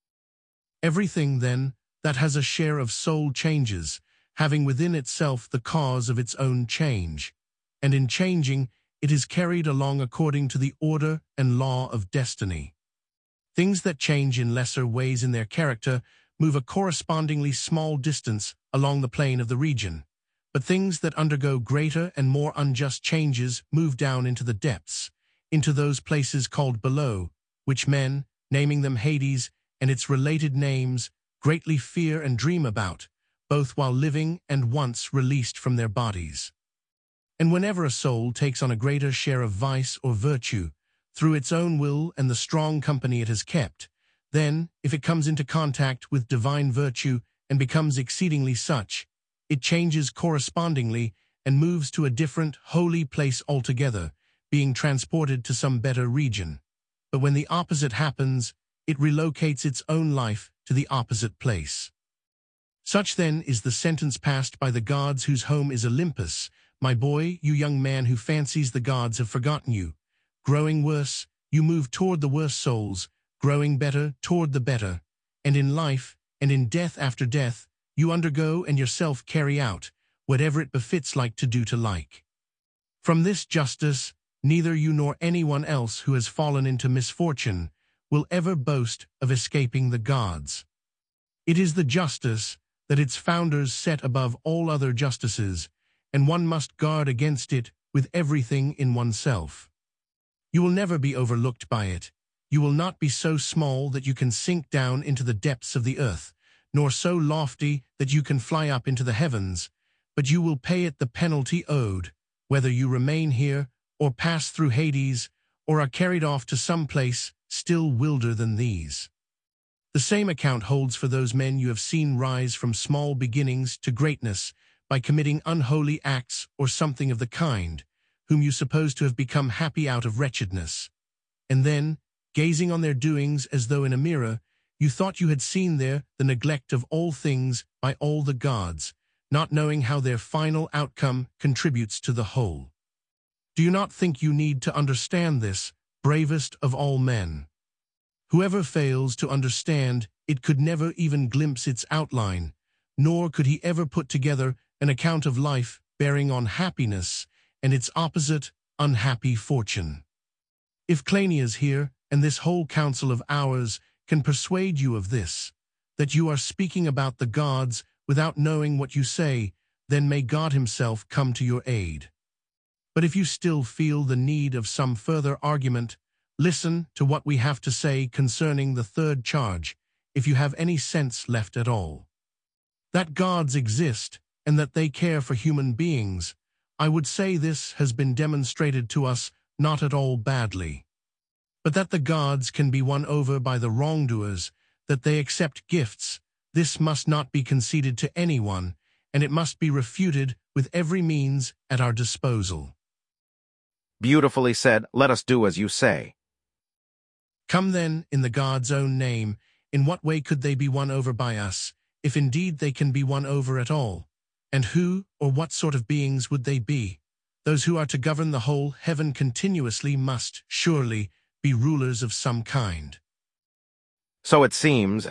Everything, then, that has a share of soul changes, having within itself the cause of its own change, and in changing, it is carried along according to the order and law of destiny. Things that change in lesser ways in their character move a correspondingly small distance along the plane of the region, but things that undergo greater and more unjust changes move down into the depths, into those places called below, which men, naming them Hades and its related names, greatly fear and dream about, both while living and once released from their bodies. And whenever a soul takes on a greater share of vice or virtue, through its own will and the strong company it has kept, then, if it comes into contact with divine virtue and becomes exceedingly such, it changes correspondingly and moves to a different, holy place altogether, being transported to some better region. But when the opposite happens, it relocates its own life to the opposite place. Such then is the sentence passed by the gods whose home is Olympus. My boy, you young man who fancies the gods have forgotten you. Growing worse, you move toward the worse souls, growing better toward the better, and in life, and in death after death, you undergo and yourself carry out, whatever it befits like to do to like. From this justice, neither you nor anyone else who has fallen into misfortune will ever boast of escaping the gods. It is the justice that its founders set above all other justices, and one must guard against it with everything in oneself. You will never be overlooked by it. You will not be so small that you can sink down into the depths of the earth, nor so lofty that you can fly up into the heavens, but you will pay it the penalty owed, whether you remain here, or pass through Hades, or are carried off to some place still wilder than these. The same account holds for those men you have seen rise from small beginnings to greatness by committing unholy acts or something of the kind, whom you suppose to have become happy out of wretchedness. And then, gazing on their doings as though in a mirror, you thought you had seen there the neglect of all things by all the gods, not knowing how their final outcome contributes to the whole. Do you not think you need to understand this, bravest of all men? Whoever fails to understand it could never even glimpse its outline, nor could he ever put together an account of life bearing on happiness and its opposite, unhappy fortune. If Cleinias here, and this whole council of ours, can persuade you of this, that you are speaking about the gods without knowing what you say, then may God himself come to your aid. But if you still feel the need of some further argument, listen to what we have to say concerning the third charge, if you have any sense left at all. That gods exist, and that they care for human beings, I would say this has been demonstrated to us not at all badly. But that the gods can be won over by the wrongdoers, that they accept gifts, this must not be conceded to anyone, and it must be refuted with every means at our disposal. Beautifully said, let us do as you say. Come then, in the God's own name, in what way could they be won over by us, if indeed they can be won over at all? And who, or what sort of beings would they be? Those who are to govern the whole heaven continuously must, surely, be rulers of some kind. So it seems.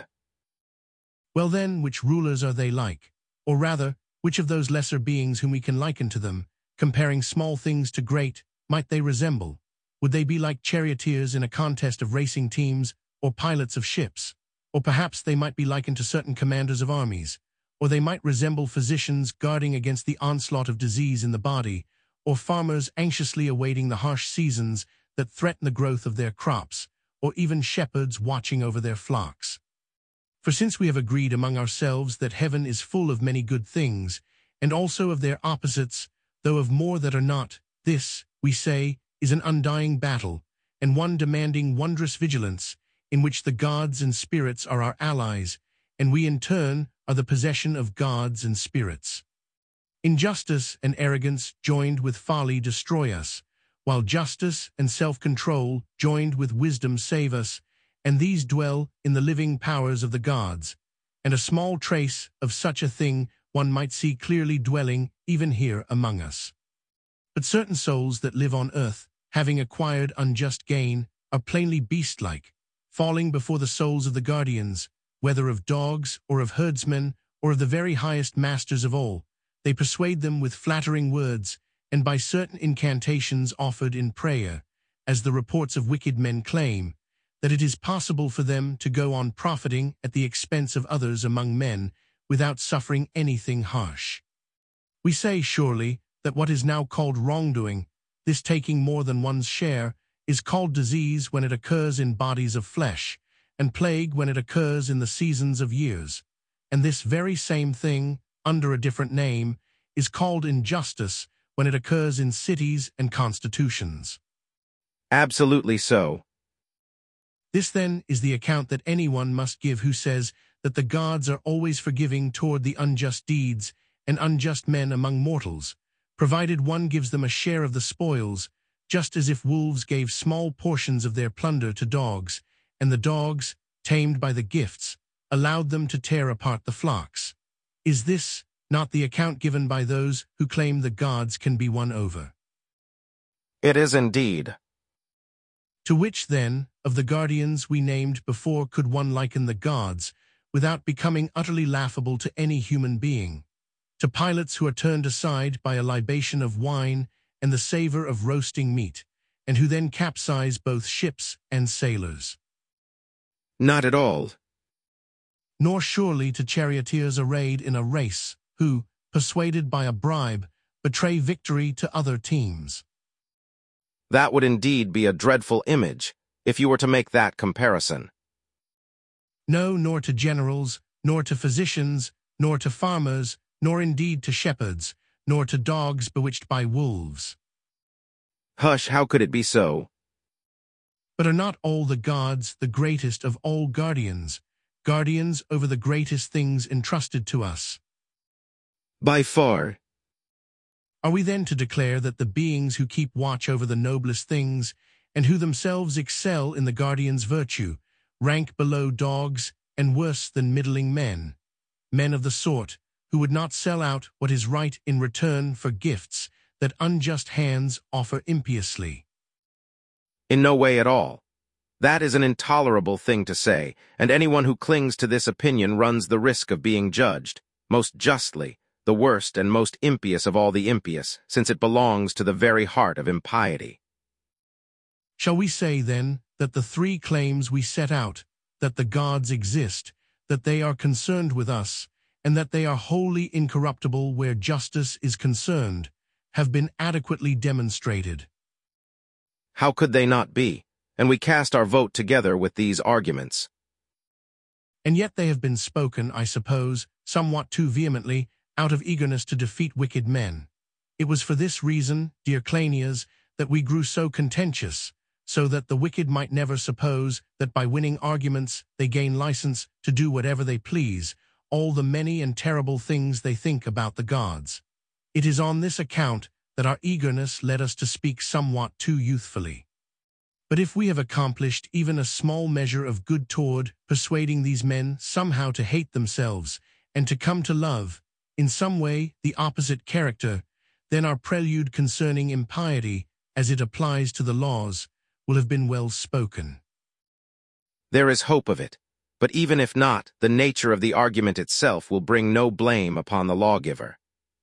Well then, which rulers are they like? Or rather, which of those lesser beings whom we can liken to them, comparing small things to great, might they resemble? Would they be like charioteers in a contest of racing teams, or pilots of ships? Or perhaps they might be likened to certain commanders of armies, or they might resemble physicians guarding against the onslaught of disease in the body, or farmers anxiously awaiting the harsh seasons that threaten the growth of their crops, or even shepherds watching over their flocks. For since we have agreed among ourselves that heaven is full of many good things, and also of their opposites, though of more that are not, this, we say, is an undying battle, and one demanding wondrous vigilance, in which the gods and spirits are our allies, and we in turn are the possession of gods and spirits. Injustice and arrogance joined with folly destroy us, while justice and self-control joined with wisdom save us, and these dwell in the living powers of the gods, and a small trace of such a thing one might see clearly dwelling even here among us. But certain souls that live on earth, having acquired unjust gain, are plainly beast-like, falling before the souls of the guardians, whether of dogs or of herdsmen or of the very highest masters of all. They persuade them with flattering words, and by certain incantations offered in prayer, as the reports of wicked men claim, that it is possible for them to go on profiting at the expense of others among men without suffering anything harsh. We say, surely, that what is now called wrongdoing, this taking more than one's share, is called disease when it occurs in bodies of flesh, and plague when it occurs in the seasons of years. And this very same thing, under a different name, is called injustice when it occurs in cities and constitutions. Absolutely so. This then is the account that anyone must give who says that the gods are always forgiving toward the unjust deeds and unjust men among mortals, provided one gives them a share of the spoils, just as if wolves gave small portions of their plunder to dogs, and the dogs, tamed by the gifts, allowed them to tear apart the flocks. Is this not the account given by those who claim the gods can be won over? It is indeed. To which, then, of the guardians we named before could one liken the gods, without becoming utterly laughable to any human being? To pilots who are turned aside by a libation of wine and the savor of roasting meat, and who then capsize both ships and sailors? Not at all. Nor surely to charioteers arrayed in a race, who, persuaded by a bribe, betray victory to other teams. That would indeed be a dreadful image, if you were to make that comparison. No, nor to generals, nor to physicians, nor to farmers, nor indeed to shepherds, nor to dogs bewitched by wolves. Hush, how could it be so? But are not all the gods the greatest of all guardians, guardians over the greatest things entrusted to us? By far. Are we then to declare that the beings who keep watch over the noblest things, and who themselves excel in the guardian's virtue, rank below dogs and worse than middling men, men of the sort who would not sell out what is right in return for gifts that unjust hands offer impiously. In no way at all. That is an intolerable thing to say, and anyone who clings to this opinion runs the risk of being judged, most justly, the worst and most impious of all the impious, since it belongs to the very heart of impiety. Shall we say, then, that the three claims we set out, that the gods exist, that they are concerned with us, and that they are wholly incorruptible where justice is concerned, have been adequately demonstrated? How could they not be? And we cast our vote together with these arguments. And yet they have been spoken, I suppose, somewhat too vehemently, out of eagerness to defeat wicked men. It was for this reason, dear Cleinias, that we grew so contentious, so that the wicked might never suppose that by winning arguments they gain license to do whatever they please, all the many and terrible things they think about the gods. It is on this account that our eagerness led us to speak somewhat too youthfully. But if we have accomplished even a small measure of good toward persuading these men somehow to hate themselves and to come to love, in some way, the opposite character, then our prelude concerning impiety, as it applies to the laws, will have been well spoken. There is hope of it, but even if not, the nature of the argument itself will bring no blame upon the lawgiver.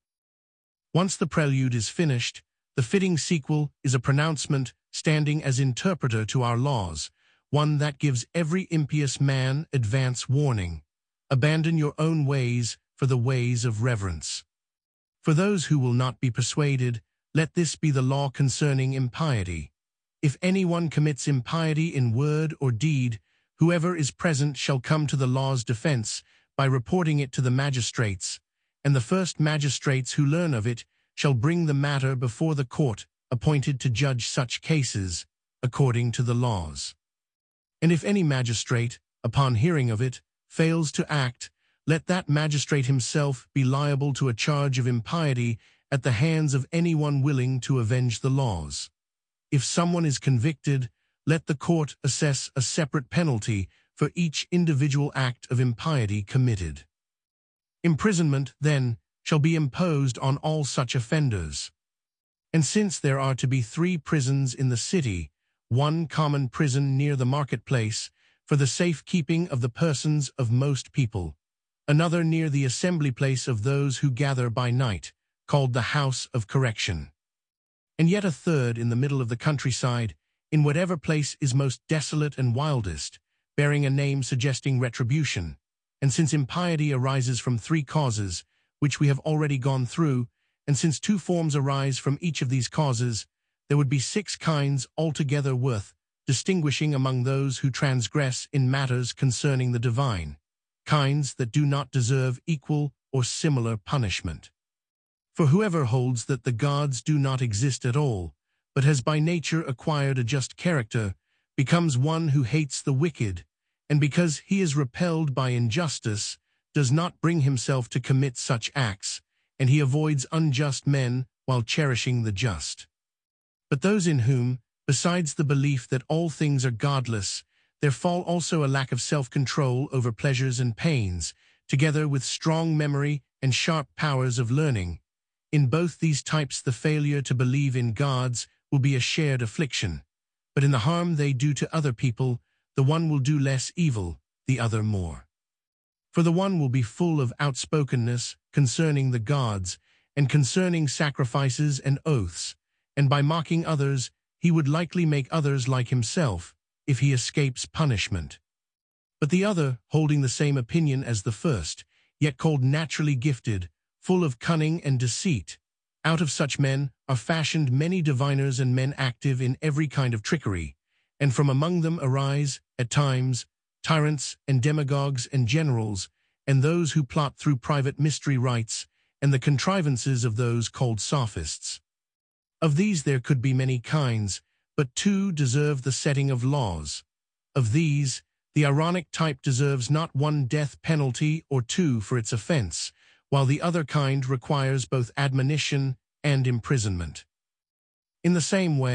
Once the prelude is finished, the fitting sequel is a pronouncement standing as interpreter to our laws, one that gives every impious man advance warning. Abandon your own ways for the ways of reverence. For those who will not be persuaded, let this be the law concerning impiety. If anyone commits impiety in word or deed, whoever is present shall come to the law's defense by reporting it to the magistrates, and the first magistrates who learn of it shall bring the matter before the court appointed to judge such cases according to the laws. And if any magistrate, upon hearing of it, fails to act, let that magistrate himself be liable to a charge of impiety at the hands of anyone willing to avenge the laws. If someone is convicted, let the court assess a separate penalty for each individual act of impiety committed. Imprisonment, then, shall be imposed on all such offenders. And since there are to be three prisons in the city, one common prison near the marketplace, for the safe keeping of the persons of most people, another near the assembly place of those who gather by night, called the House of Correction, and yet a third in the middle of the countryside, in whatever place is most desolate and wildest, bearing a name suggesting retribution. And since impiety arises from three causes, which we have already gone through, and since two forms arise from each of these causes, there would be six kinds altogether worth distinguishing among those who transgress in matters concerning the divine, kinds that do not deserve equal or similar punishment. For whoever holds that the gods do not exist at all, but has by nature acquired a just character, becomes one who hates the wicked, and because he is repelled by injustice, does not bring himself to commit such acts, and he avoids unjust men while cherishing the just. But those in whom, besides the belief that all things are godless, there fall also a lack of self-control over pleasures and pains, together with strong memory and sharp powers of learning, in both these types the failure to believe in gods will be a shared affliction, but in the harm they do to other people, the one will do less evil, the other more. For the one will be full of outspokenness concerning the gods, and concerning sacrifices and oaths, and by mocking others he would likely make others like himself, if he escapes punishment. But the other, holding the same opinion as the first, yet called naturally gifted, full of cunning and deceit, out of such men are fashioned many diviners and men active in every kind of trickery, and from among them arise, at times, tyrants and demagogues and generals, and those who plot through private mystery rites, and the contrivances of those called sophists. Of these there could be many kinds, but two deserve the setting of laws. Of these, the ironic type deserves not one death penalty or two for its offense, while the other kind requires both admonition and imprisonment. In the same way,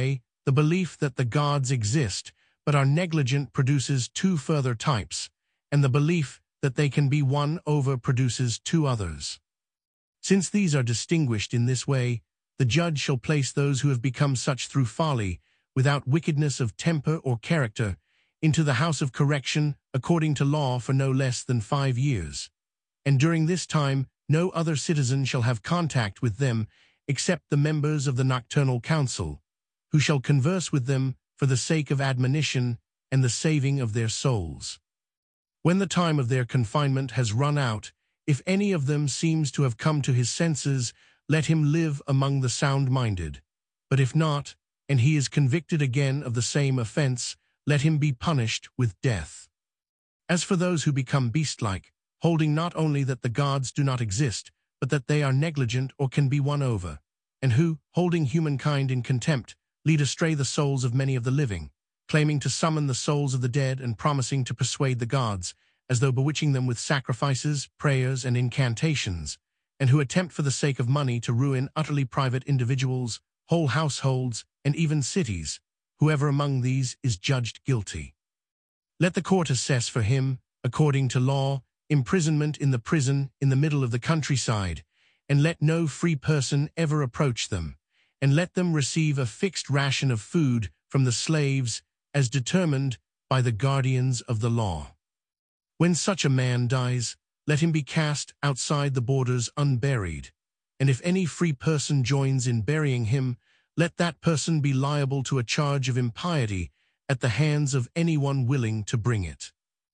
The belief that the gods exist but are negligent produces two further types, and the belief that they can be won over produces two others. Since these are distinguished in this way, the judge shall place those who have become such through folly, without wickedness of temper or character, into the house of correction according to law for no less than five years. And during this time no other citizen shall have contact with them except the members of the nocturnal council, who shall converse with them for the sake of admonition and the saving of their souls. When the time of their confinement has run out, if any of them seems to have come to his senses, let him live among the sound-minded. But if not, and he is convicted again of the same offense, let him be punished with death. As for those who become beast-like, holding not only that the gods do not exist, but that they are negligent or can be won over, and who, holding humankind in contempt, lead astray the souls of many of the living, claiming to summon the souls of the dead and promising to persuade the gods, as though bewitching them with sacrifices, prayers, and incantations, and who attempt for the sake of money to ruin utterly private individuals, whole households, and even cities, whoever among these is judged guilty. Let the court assess for him, according to law, imprisonment in the prison in the middle of the countryside, and let no free person ever approach them, and let them receive a fixed ration of food from the slaves as determined by the guardians of the law. When such a man dies, let him be cast outside the borders unburied, and if any free person joins in burying him, let that person be liable to a charge of impiety at the hands of anyone willing to bring it.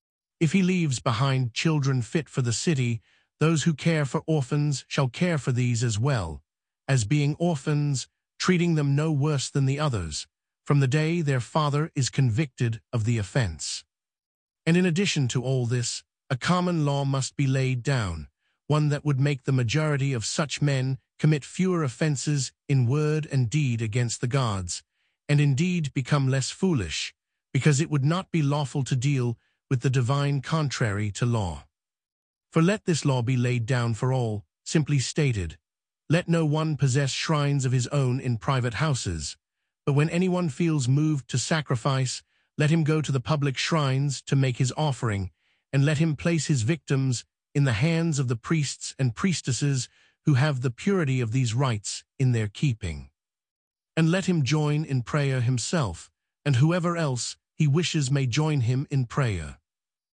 If he leaves behind children fit for the city, those who care for orphans shall care for these as well, as being orphans, treating them no worse than the others, from the day their father is convicted of the offense. And in addition to all this, a common law must be laid down, one that would make the majority of such men commit fewer offenses in word and deed against the gods, and indeed become less foolish, because it would not be lawful to deal with the divine contrary to law. For let this law be laid down for all, simply stated, let no one possess shrines of his own in private houses, but when anyone feels moved to sacrifice, let him go to the public shrines to make his offering, and let him place his victims in the hands of the priests and priestesses who have the purity of these rites in their keeping. And let him join in prayer himself, and whoever else he wishes may join him in prayer.